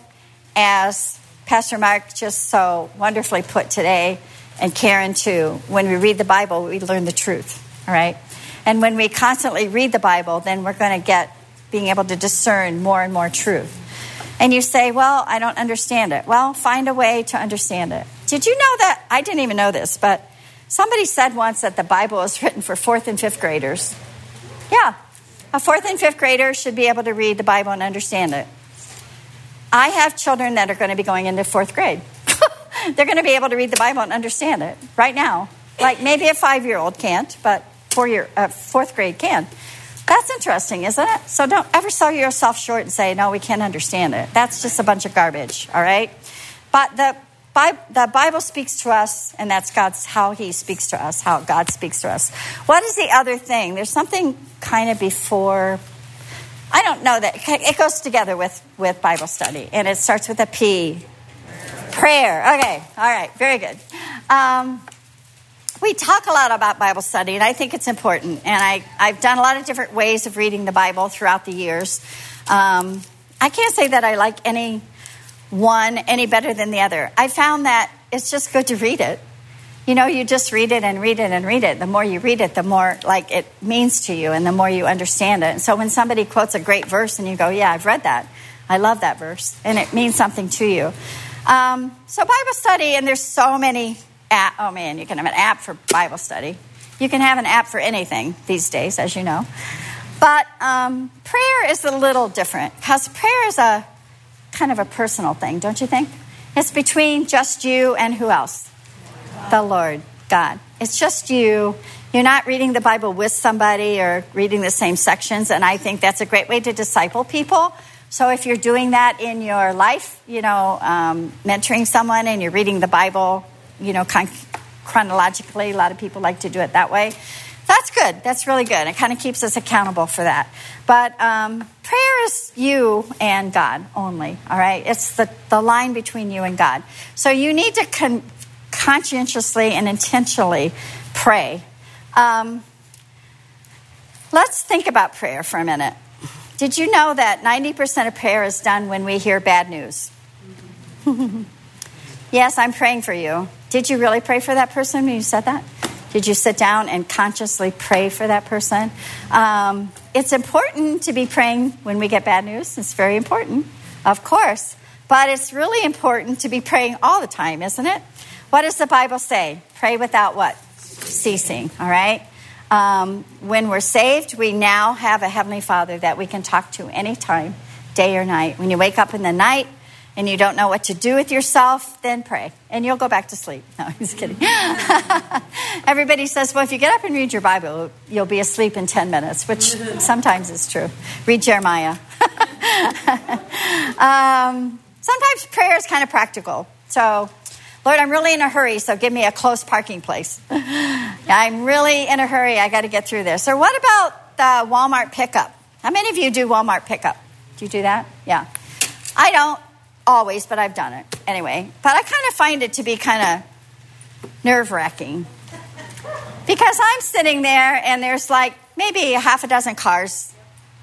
as Pastor Mark just so wonderfully put today, and Karen too, when we read the Bible, we learn the truth. All right. And when we constantly read the Bible, then we're going to get being able to discern more and more truth. And you say, well, I don't understand it. Well, find a way to understand it. Did you know that? I didn't even know this, but somebody said once that the Bible is written for fourth and fifth graders. Yeah. A fourth and fifth grader should be able to read the Bible and understand it. I have children that are going to be going into fourth grade. They're going to be able to read the Bible and understand it right now. Like maybe a five-year-old can't, but four year, uh, fourth grade can. That's interesting, isn't it? So don't ever sell yourself short and say, no, we can't understand it. That's just a bunch of garbage, all right? But the Bible, the Bible speaks to us, and that's God's how he speaks to us, how God speaks to us. What is the other thing? There's something kind of before, I don't know that. It goes together with, with Bible study, and it starts with a P. Prayer. Okay, all right, very good. Um, we talk a lot about Bible study, and I think it's important. And I, I've done a lot of different ways of reading the Bible throughout the years. Um, I can't say that I like any one any better than the other. I found that it's just good to read it. You know, you just read it and read it and read it. The more you read it, the more like it means to you, and the more you understand it. And so when somebody quotes a great verse and you go, yeah, I've read that. I love that verse. And it means something to you. Um, so Bible study, and there's so many app. Oh man, you can have an app for Bible study. You can have an app for anything these days, as you know. But um, prayer is a little different, because prayer is a kind of a personal thing, don't you think? It's between just you and who else? The Lord, God. It's just you. You're not reading the Bible with somebody or reading the same sections, and I think that's a great way to disciple people. So if you're doing that in your life, you know, um, mentoring someone and you're reading the Bible, you know, con- chronologically, a lot of people like to do it that way. That's good. That's really good. It kind of keeps us accountable for that. But um, prayer is you and God only, all right? It's the, the line between you and God. So you need to con- conscientiously and intentionally pray. Um, let's think about prayer for a minute. Did you know that ninety percent of prayer is done when we hear bad news? Yes, I'm praying for you. Did you really pray for that person when you said that? Did you sit down and consciously pray for that person? Um, it's important to be praying when we get bad news. It's very important, of course. But it's really important to be praying all the time, isn't it? What does the Bible say? Pray without what? Ceasing, all right? Um, when we're saved, we now have a Heavenly Father that we can talk to anytime, day or night. When you wake up in the night and you don't know what to do with yourself, then pray, and you'll go back to sleep. No, I'm just kidding. Everybody says, well, if you get up and read your Bible, you'll be asleep in ten minutes, which sometimes is true. Read Jeremiah. um, sometimes prayer is kind of practical. So, Lord, I'm really in a hurry, so give me a close parking place. I'm really in a hurry. I got to get through this. Or what about the Walmart pickup? How many of you do Walmart pickup? Do you do that? Yeah. I don't always, but I've done it. Anyway, but I kind of find it to be kind of nerve-wracking. Because I'm sitting there, and there's like maybe a half a dozen cars.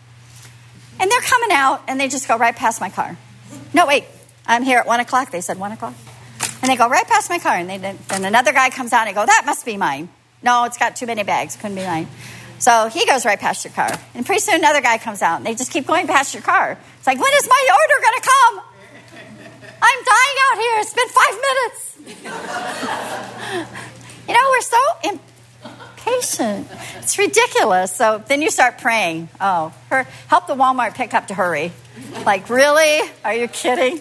And they're coming out, and they just go right past my car. No, wait. I'm here at one o'clock. They said one o'clock. And they go right past my car, and they then another guy comes out and they go, that must be mine. No, it's got too many bags. Couldn't be mine. So he goes right past your car. And pretty soon another guy comes out, and they just keep going past your car. It's like, when is my order going to come? I'm dying out here. It's been five minutes. You know, we're so impatient. It's ridiculous. So then you start praying. Oh, her, help the Walmart pickup to hurry. Like, really? Are you kidding?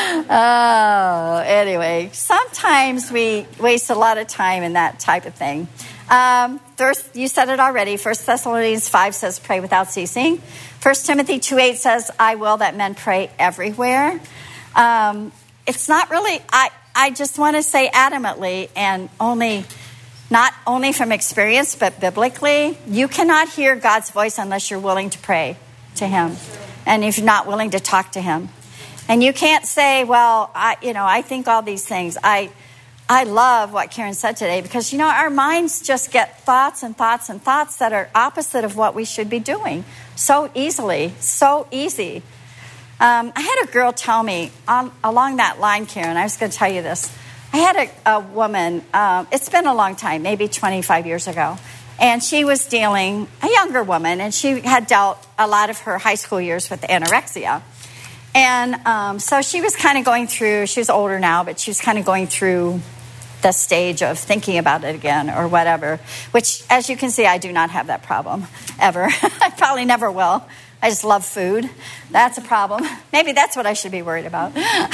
Oh, anyway, sometimes we waste a lot of time in that type of thing. Um, first, you said it already. First Thessalonians five says, pray without ceasing. First Timothy two eight says, I will that men pray everywhere. Um, it's not really, I, I just want to say adamantly, and only, not only from experience, but biblically, you cannot hear God's voice unless you're willing to pray to him. And if you're not willing to talk to him. And you can't say, well, I, you know, I think all these things. I I love what Karen said today because, you know, our minds just get thoughts and thoughts and thoughts that are opposite of what we should be doing so easily, so easy. Um, I had a girl tell me on, along that line, Karen, I was going to tell you this. I had a, a woman, um, it's been a long time, maybe twenty-five years ago. And she was dealing, a younger woman, and she had dealt a lot of her high school years with anorexia. And um, so she was kind of going through, she was older now, but she was kind of going through the stage of thinking about it again or whatever, which, as you can see, I do not have that problem ever. I probably never will. I just love food. That's a problem. Maybe that's what I should be worried about.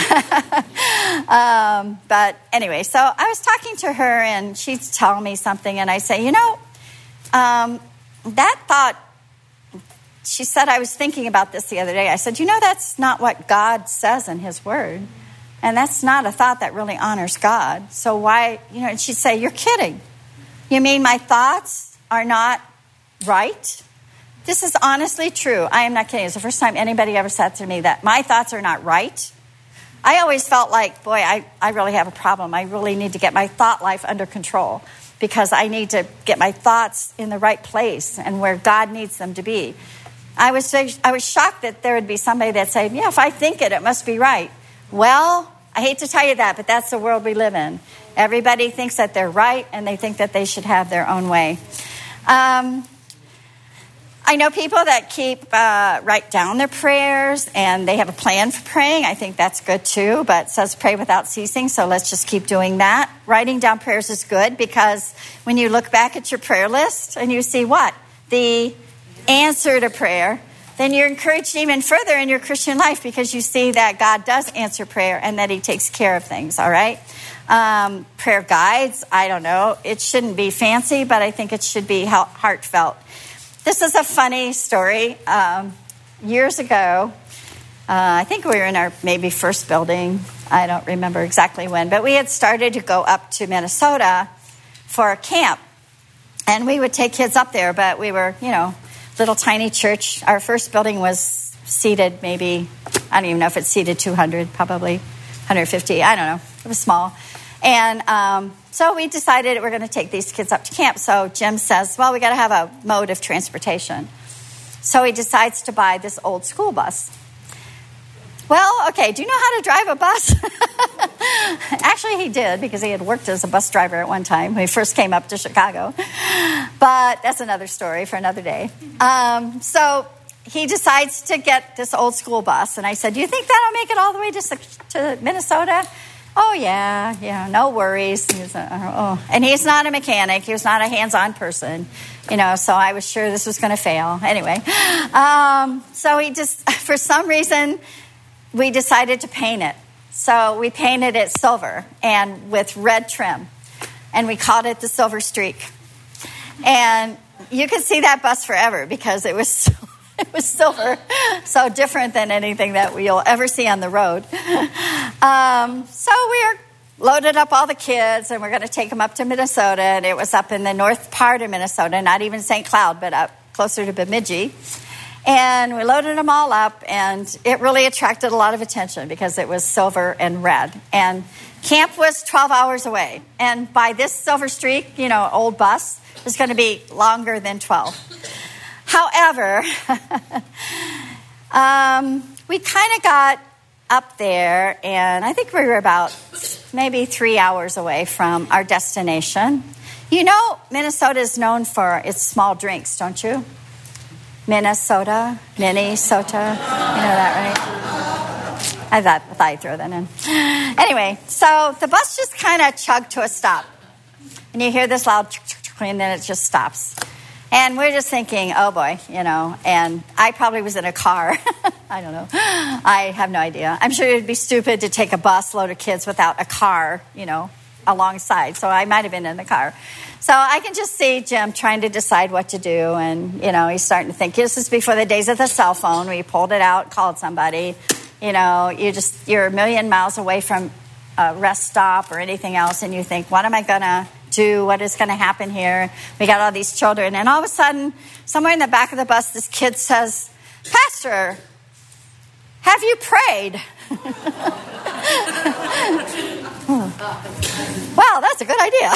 um, but anyway, so I was talking to her, and she's telling me something, and I say, you know, Um, that thought, she said, I was thinking about this the other day. I said, you know, that's not what God says in his word. And that's not a thought that really honors God. So why, you know, and she'd say, you're kidding. You mean my thoughts are not right? This is honestly true. I am not kidding. It's the first time anybody ever said to me that my thoughts are not right. I always felt like, boy, I, I really have a problem. I really need to get my thought life under control. Because I need to get my thoughts in the right place and where God needs them to be. I was I was shocked that there would be somebody that said, yeah, if I think it, it must be right. Well, I hate to tell you that, but that's the world we live in. Everybody thinks that they're right, and they think that they should have their own way. Um, I know people that keep, uh, write down their prayers, and they have a plan for praying. I think that's good too, but it says pray without ceasing, so let's just keep doing that. Writing down prayers is good because when you look back at your prayer list and you see what? The answer to prayer, then you're encouraged even further in your Christian life because you see that God does answer prayer and that he takes care of things, all right? Um, prayer guides, I don't know. It shouldn't be fancy, but I think it should be heartfelt. This is a funny story. Um, years ago, uh, I think we were in our maybe first building. I don't remember exactly when, but we had started to go up to Minnesota for a camp. And we would take kids up there, but we were, you know, little tiny church. Our first building was seated maybe, I don't even know if it seated two hundred, probably one hundred fifty. I don't know. It was small. And um, so we decided we're going to take these kids up to camp. So Jim says, well, we got to have a mode of transportation. So he decides to buy this old school bus. Well, okay, do you know how to drive a bus? Actually, he did because he had worked as a bus driver at one time when he first came up to Chicago. But that's another story for another day. Um, so he decides to get this old school bus. And I said, do you think that'll make it all the way to, to Minnesota? Oh, yeah, yeah, no worries. He's a, oh. And he's not a mechanic. He was not a hands-on person, you know, so I was sure this was going to fail. Anyway, um, so he just, for some reason, we decided to paint it. So we painted it silver and with red trim, and we called it the Silver Streak. And you could see that bus forever because it was so, it was silver, so different than anything that you'll ever see on the road. Um, so we were loaded up all the kids, and we're going to take them up to Minnesota. And it was up in the north part of Minnesota, not even Saint Cloud, but up closer to Bemidji. And we loaded them all up, and it really attracted a lot of attention because it was silver and red. And camp was twelve hours away. And by this Silver Streak, you know, old bus, it was going to be longer than twelve. However, um, we kind of got up there, and I think we were about maybe three hours away from our destination. You know, Minnesota is known for its small drinks, don't you? Minnesota, Minnesota, you know that, right? I thought, I thought I'd throw that in. Anyway, so the bus just kind of chugged to a stop. And you hear this loud, and then it just stops. And we're just thinking, oh boy, you know, and I probably was in a car. I don't know. I have no idea. I'm sure it'd be stupid to take a bus load of kids without a car, you know, alongside. So I might have been in the car. So I can just see Jim trying to decide what to do. And, you know, he's starting to think, this is before the days of the cell phone where you pulled it out, called somebody. You know, you just, you're a million miles away from a rest stop or anything else. And you think, what am I going to do? What is going to happen here? We got all these children. And all of a sudden, somewhere in the back of the bus, this kid says, Pastor, have you prayed? Wow, that's a good idea.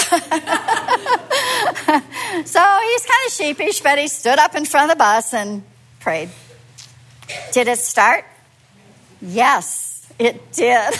So he's kind of sheepish, but he stood up in front of the bus and prayed. Did it start? Yes, it did.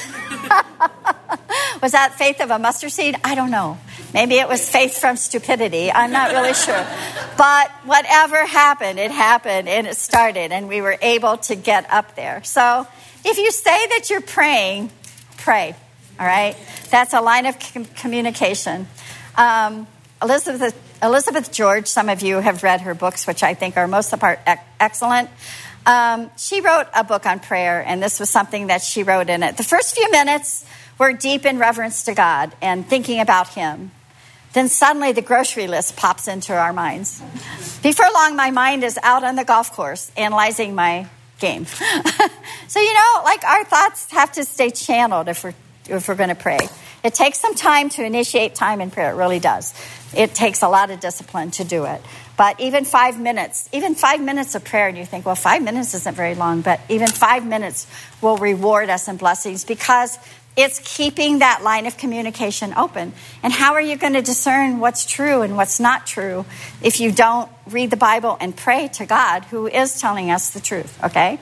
Was that faith of a mustard seed? I don't know. Maybe it was faith from stupidity. I'm not really sure. But whatever happened, it happened, and it started, and we were able to get up there. So if you say that you're praying, pray, all right? That's a line of com- communication. Um, Elizabeth, Elizabeth George, some of you have read her books, which I think are most of the part ec- excellent. Um, she wrote a book on prayer, and this was something that she wrote in it. The first few minutes were deep in reverence to God and thinking about Him. Then suddenly the grocery list pops into our minds. Before long, my mind is out on the golf course analyzing my game. So, you know, like our thoughts have to stay channeled if we're, if we're going to pray. It takes some time to initiate time in prayer. It really does. It takes a lot of discipline to do it. But even five minutes, even five minutes of prayer, and you think, well, five minutes isn't very long, but even five minutes will reward us in blessings because it's keeping that line of communication open. And how are you going to discern what's true and what's not true if you don't read the Bible and pray to God, who is telling us the truth, okay?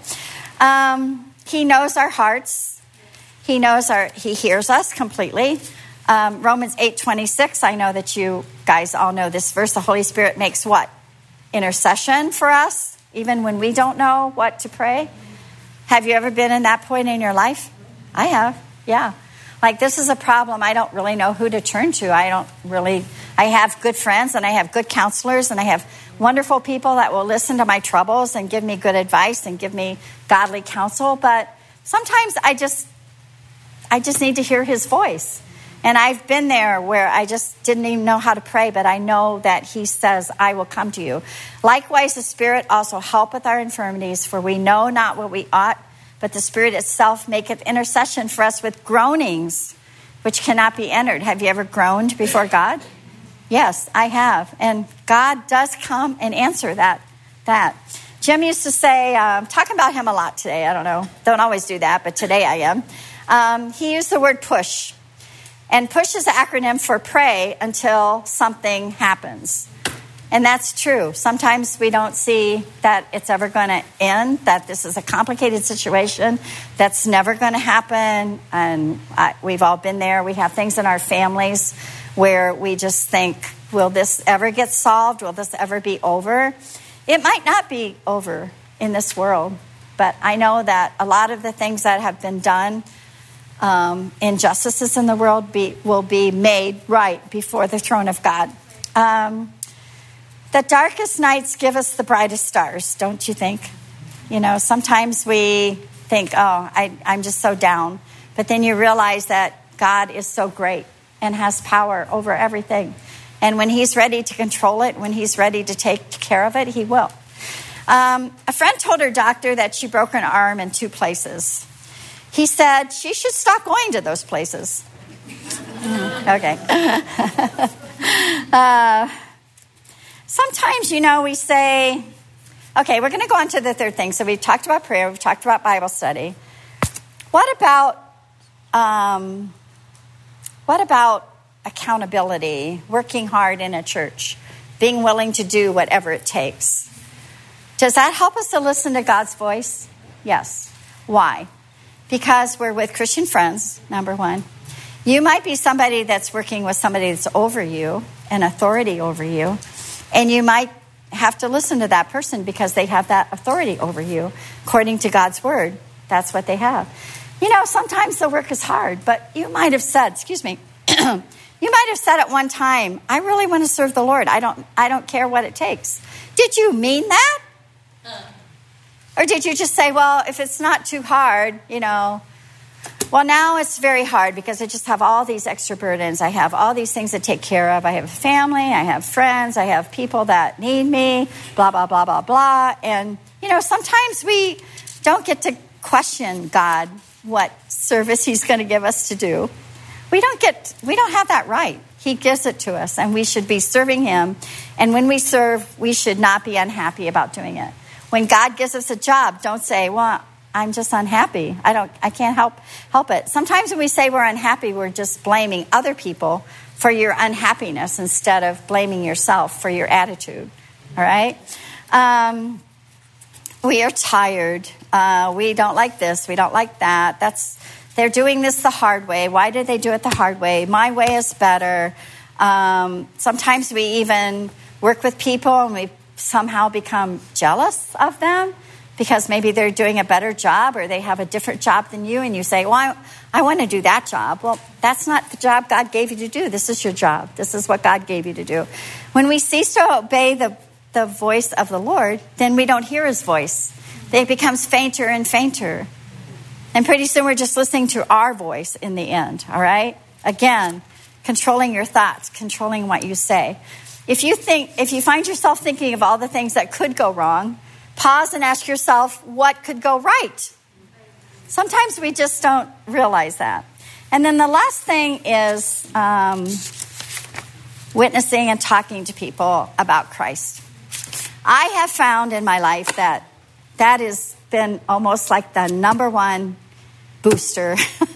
Um, he knows our hearts. He knows our, he hears us completely. Um, Romans eight twenty-six, I know that you guys all know this verse. The Holy Spirit makes what? Intercession for us, even when we don't know what to pray. Have you ever been in that point in your life? I have. Yeah. Like, this is a problem. I don't really know who to turn to. I don't really, I have good friends and I have good counselors and I have wonderful people that will listen to my troubles and give me good advice and give me godly counsel. But sometimes I just, I just need to hear His voice. And I've been there where I just didn't even know how to pray, but I know that He says, I will come to you. Likewise, the Spirit also helpeth our infirmities, for we know not what we ought, but the Spirit itself maketh intercession for us with groanings, which cannot be entered. Have you ever groaned before God? Yes, I have. And God does come and answer that. that. Jim used to say, um, talking about him a lot today, I don't know, don't always do that, but today I am. Um, he used the word push. And push is an acronym for pray until something happens. And that's true. Sometimes we don't see that it's ever going to end, that this is a complicated situation that's never going to happen. And I, we've all been there. We have things in our families where we just think, will this ever get solved? Will this ever be over? It might not be over in this world. But I know that a lot of the things that have been done, um, injustices in the world, be, will be made right before the throne of God. Um, the darkest nights give us the brightest stars, don't you think? You know, sometimes we think, oh, I, I'm just so down. But then you realize that God is so great and has power over everything. And when he's ready to control it, when he's ready to take care of it, he will. Um, a friend told her doctor that she broke her arm in two places. He said she should stop going to those places. Okay. uh, sometimes, you know, we say, okay, we're going to go on to the third thing. So we've talked about prayer. We've talked about Bible study. What about, um, what about accountability, working hard in a church, being willing to do whatever it takes? Does that help us to listen to God's voice? Yes. Why? Because we're with Christian friends, number one. You might be somebody that's working with somebody that's over you, an authority over you, and you might have to listen to that person because they have that authority over you. According to God's word, that's what they have. You know, sometimes the work is hard, but you might have said, excuse me, you might have said at one time, I really want to serve the Lord. I don't, I don't care what it takes. Did you mean that? Or did you just say, well, if it's not too hard, you know, well, now it's very hard because I just have all these extra burdens. I have all these things to take care of. I have a family. I have friends. I have people that need me, blah, blah, blah, blah, blah. And, you know, sometimes we don't get to question God, what service he's going to give us to do. We don't get, we don't have that right. He gives it to us, and we should be serving him. And when we serve, we should not be unhappy about doing it. When God gives us a job, don't say, well, I'm just unhappy. I don't, I can't help help it. Sometimes when we say we're unhappy, we're just blaming other people for your unhappiness instead of blaming yourself for your attitude. All right? Um, we are tired. Uh, we don't like this. We don't like that. That's they're doing this the hard way. Why did they do it the hard way? My way is better. Um, sometimes we even work with people and we somehow become jealous of them because maybe they're doing a better job or they have a different job than you, and you say, well, I, I want to do that job. Well, that's not the job God gave you to do. This is your job. This is what God gave you to do. When we cease to obey the, the voice of the Lord, then we don't hear his voice. It becomes fainter and fainter. And pretty soon we're just listening to our voice in the end, all right? Again, controlling your thoughts, controlling what you say. If you think, if you find yourself thinking of all the things that could go wrong, pause and ask yourself, what could go right? Sometimes we just don't realize that. And then the last thing is um, witnessing and talking to people about Christ. I have found in my life that that has been almost like the number one booster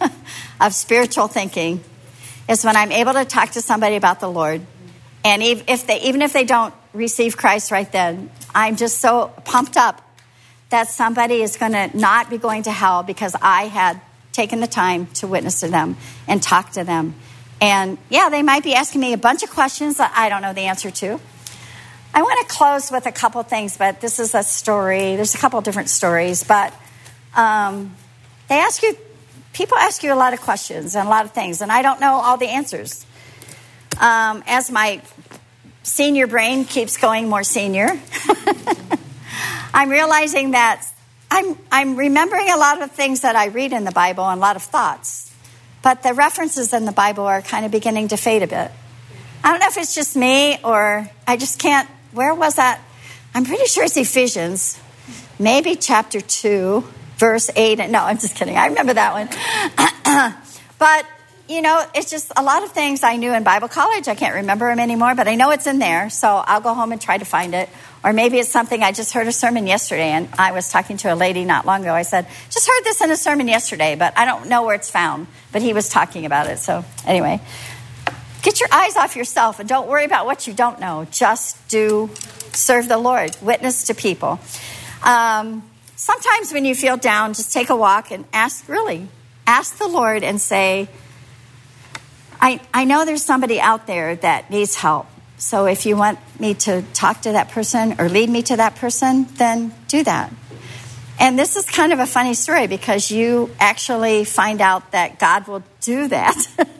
of spiritual thinking is when I'm able to talk to somebody about the Lord. And if they, even if they don't receive Christ right then, I'm just so pumped up that somebody is going to not be going to hell because I had taken the time to witness to them and talk to them. And yeah, they might be asking me a bunch of questions that I don't know the answer to. I want to close with a couple things, but this is a story. There's a couple different stories, but um, they ask you, people ask you a lot of questions and a lot of things, and I don't know all the answers. Um, as my senior brain keeps going more senior, I'm realizing that I'm I'm remembering a lot of things that I read in the Bible and a lot of thoughts, but the references in the Bible are kind of beginning to fade a bit. I don't know if it's just me or I just can't. Where was that? I'm pretty sure it's Ephesians, maybe chapter two, verse eight. No, I'm just kidding. I remember that one. But you know, it's just a lot of things I knew in Bible college. I can't remember them anymore, but I know it's in there. So I'll go home and try to find it. Or maybe it's something I just heard a sermon yesterday, and I was talking to a lady not long ago. I said, just heard this in a sermon yesterday, but I don't know where it's found. But he was talking about it. So anyway, get your eyes off yourself and don't worry about what you don't know. Just do serve the Lord, witness to people. Um, sometimes when you feel down, just take a walk and ask, really, ask the Lord and say, I, I know there's somebody out there that needs help. So if you want me to talk to that person or lead me to that person, then do that. And this is kind of a funny story because you actually find out that God will do that.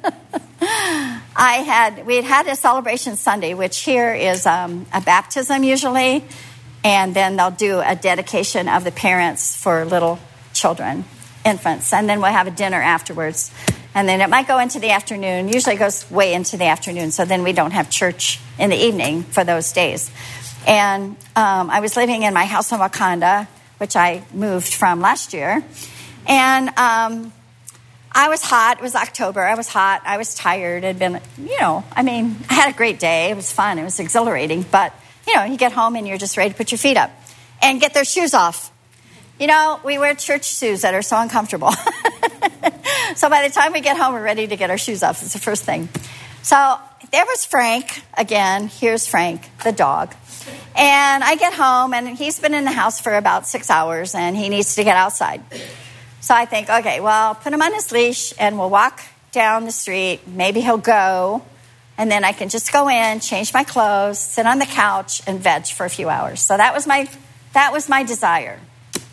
I had, we had had a celebration Sunday, which here is um, a baptism usually, and then they'll do a dedication of the parents for little children, infants, and then we'll have a dinner afterwards. And then it might go into the afternoon. Usually it goes way into the afternoon, so then we don't have church in the evening for those days. And um, I was living in my house in Wakanda, which I moved from last year. And um, I was hot. It was October. I was hot. I was tired. It had been, you know, I mean, I had a great day. It was fun. It was exhilarating. But, you know, you get home and you're just ready to put your feet up and get their shoes off. You know, we wear church shoes that are so uncomfortable. So by the time we get home, we're ready to get our shoes off. It's the first thing. So there was Frank. Again, here's Frank, the dog. And I get home, and he's been in the house for about six hours, and he needs to get outside. So I think, okay, well, put him on his leash, and we'll walk down the street. Maybe he'll go, and then I can just go in, change my clothes, sit on the couch, and veg for a few hours. So that was my that was my desire.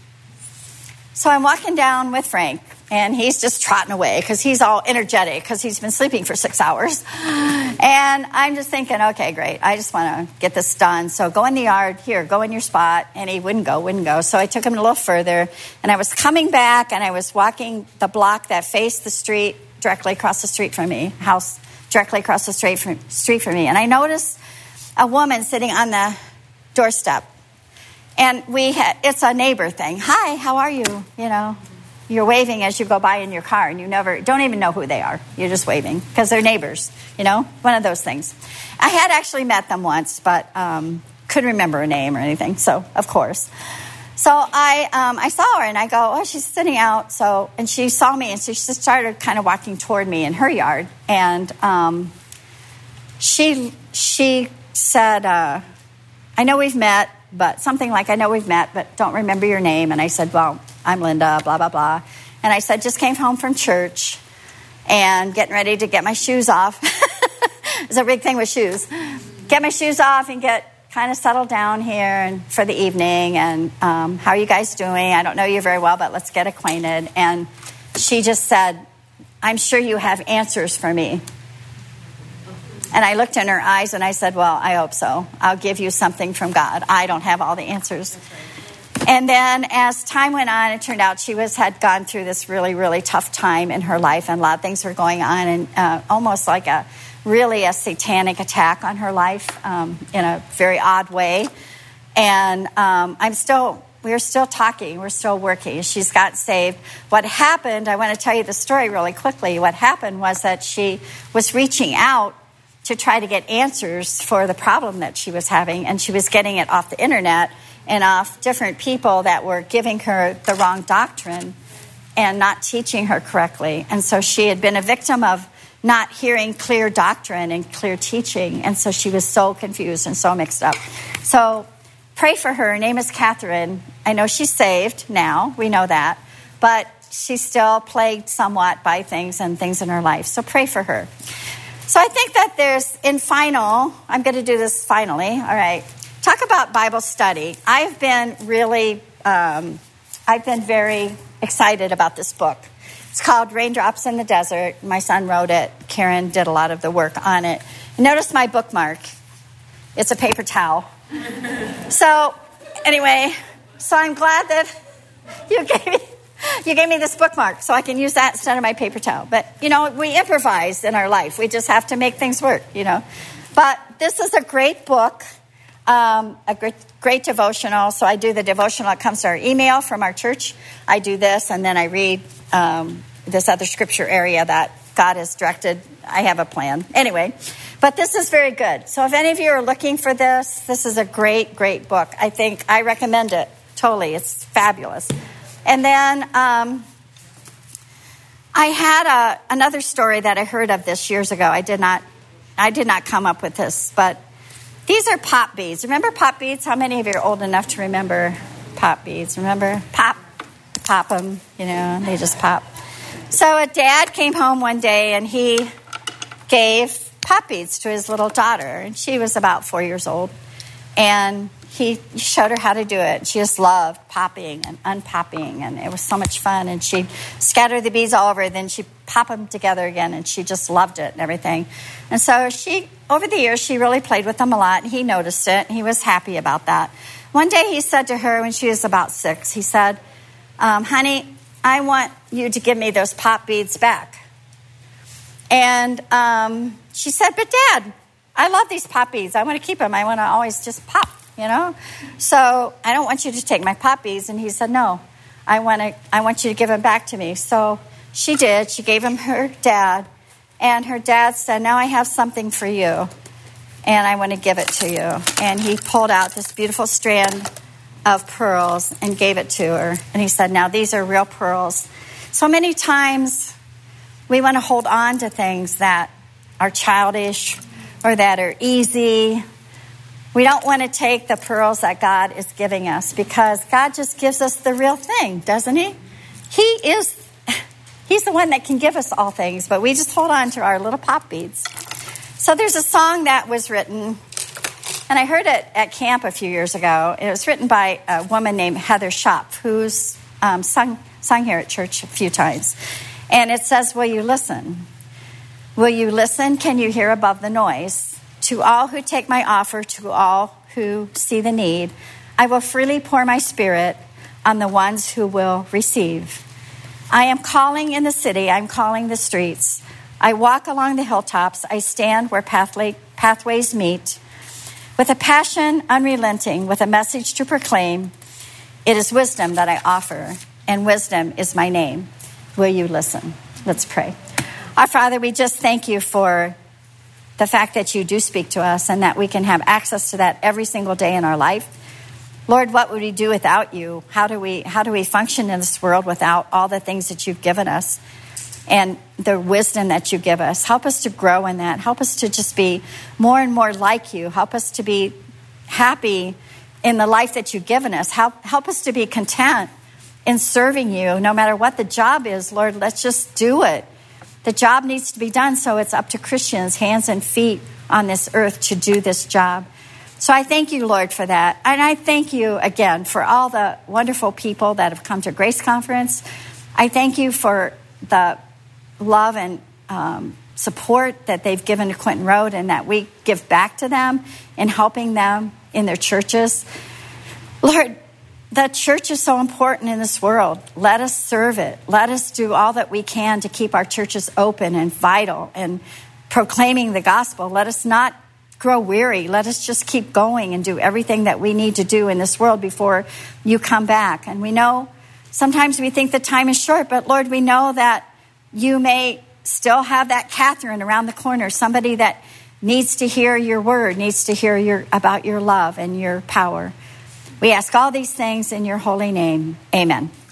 So I'm walking down with Frank, and he's just trotting away because he's all energetic because he's been sleeping for six hours. And I'm just thinking, okay, great. I just want to get this done. So go in the yard. Here, go in your spot. And he wouldn't go, wouldn't go. So I took him a little further. And I was coming back, and I was walking the block that faced the street directly across the street from me, house directly across the street from, street from me. And I noticed a woman sitting on the doorstep. And we had, it's a neighbor thing. Hi, how are you? You know, you're waving as you go by in your car, and you never, don't even know who they are. You're just waving because they're neighbors, you know, one of those things. I had actually met them once, but um, couldn't remember a name or anything. So, of course. So I um, I saw her, and I go, oh, she's sitting out. So, and she saw me, and so she started kind of walking toward me in her yard. And um, she, she said, uh, I know we've met. But something like, I know we've met, but don't remember your name. And I said, well, I'm Linda, blah, blah, blah. And I said, just came home from church and getting ready to get my shoes off. It's a big thing with shoes. Get my shoes off and get kind of settled down here and for the evening. And um, how are you guys doing? I don't know you very well, but let's get acquainted. And she just said, I'm sure you have answers for me. And I looked in her eyes and I said, well, I hope so. I'll give you something from God. I don't have all the answers. Right. And then as time went on, it turned out she was had gone through this really, really tough time in her life. And a lot of things were going on, and uh, almost like a really a satanic attack on her life um, in a very odd way. And um, I'm still, we're still talking. We're still working. She's got saved. What happened, I want to tell you the story really quickly. What happened was that she was reaching out to try to get answers for the problem that she was having, and she was getting it off the internet and off different people that were giving her the wrong doctrine and not teaching her correctly. And so she had been a victim of not hearing clear doctrine and clear teaching, and so she was so confused and so mixed up. So pray for her. Her name is Catherine. I know she's saved now. We know that. But she's still plagued somewhat by things and things in her life. So pray for her. So I think that there's, in final, I'm going to do this finally, all right. Talk about Bible study. I've been really, um, I've been very excited about this book. It's called Raindrops in the Desert. My son wrote it. Karen did a lot of the work on it. Notice my bookmark. It's a paper towel. So, anyway, so I'm glad that you gave me... You gave me this bookmark so I can use that instead of my paper towel. But, you know, we improvise in our life. We just have to make things work, you know. But this is a great book, um, a great, great devotional. So I do the devotional. It comes to our email from our church. I do this, and then I read um, this other scripture area that God has directed. I have a plan. Anyway, but this is very good. So if any of you are looking for this, this is a great, great book. I think I recommend it totally. It's fabulous. And then um, I had a, another story that I heard of this years ago. I did not, I did not come up with this, but these are pop beads. Remember pop beads? How many of you are old enough to remember pop beads? Remember pop, pop them, you know, they just pop. So a dad came home one day and he gave pop beads to his little daughter, and she was about four years old, and he showed her how to do it. She just loved popping and unpopping, and it was so much fun. And she'd scatter the beads all over, then she'd pop them together again, and she just loved it and everything. And so she, over the years, she really played with them a lot, and he noticed it, and he was happy about that. One day he said to her when she was about six, he said, um, honey, I want you to give me those pop beads back. And um, she said, but Dad, I love these pop beads. I want to keep them. I want to always just pop, you know. So I don't want you to take my pop beads. And he said, no, I want to. I want you to give them back to me. So she did. She gave him her dad. And her dad said, now I have something for you. And I want to give it to you. And he pulled out this beautiful strand of pearls and gave it to her. And he said, now these are real pearls. So many times we want to hold on to things that are childish or that are easy. We don't want to take the pearls that God is giving us, because God just gives us the real thing, doesn't he? He is, he's the one that can give us all things, but we just hold on to our little pop beads. So there's a song that was written, and I heard it at camp a few years ago. It was written by a woman named Heather Shop, who's um, sung, sung here at church a few times. And it says, will you listen? Will you listen? Can you hear above the noise? To all who take my offer, to all who see the need, I will freely pour my spirit on the ones who will receive. I am calling in the city. I'm calling the streets. I walk along the hilltops. I stand where pathway, pathways meet. With a passion unrelenting, with a message to proclaim, it is wisdom that I offer, and wisdom is my name. Will you listen? Let's pray. Our Father, we just thank you for the fact that you do speak to us and that we can have access to that every single day in our life. Lord, what would we do without you? How do we how do we function in this world without all the things that you've given us and the wisdom that you give us? Help us to grow in that. Help us to just be more and more like you. Help us to be happy in the life that you've given us. Help, help us to be content in serving you, no matter what the job is. Lord, let's just do it. The job needs to be done, so it's up to Christians, hands and feet on this earth, to do this job. So I thank you, Lord, for that. And I thank you again for all the wonderful people that have come to Grace Conference. I thank you for the love and um, support that they've given to Clinton Road, and that we give back to them in helping them in their churches. Lord, the church is so important in this world. Let us serve it. Let us do all that we can to keep our churches open and vital and proclaiming the gospel. Let us not grow weary. Let us just keep going and do everything that we need to do in this world before you come back. And we know sometimes we think the time is short, but Lord, we know that you may still have that Catherine around the corner, somebody that needs to hear your word, needs to hear your about your love and your power. We ask all these things in your holy name. Amen.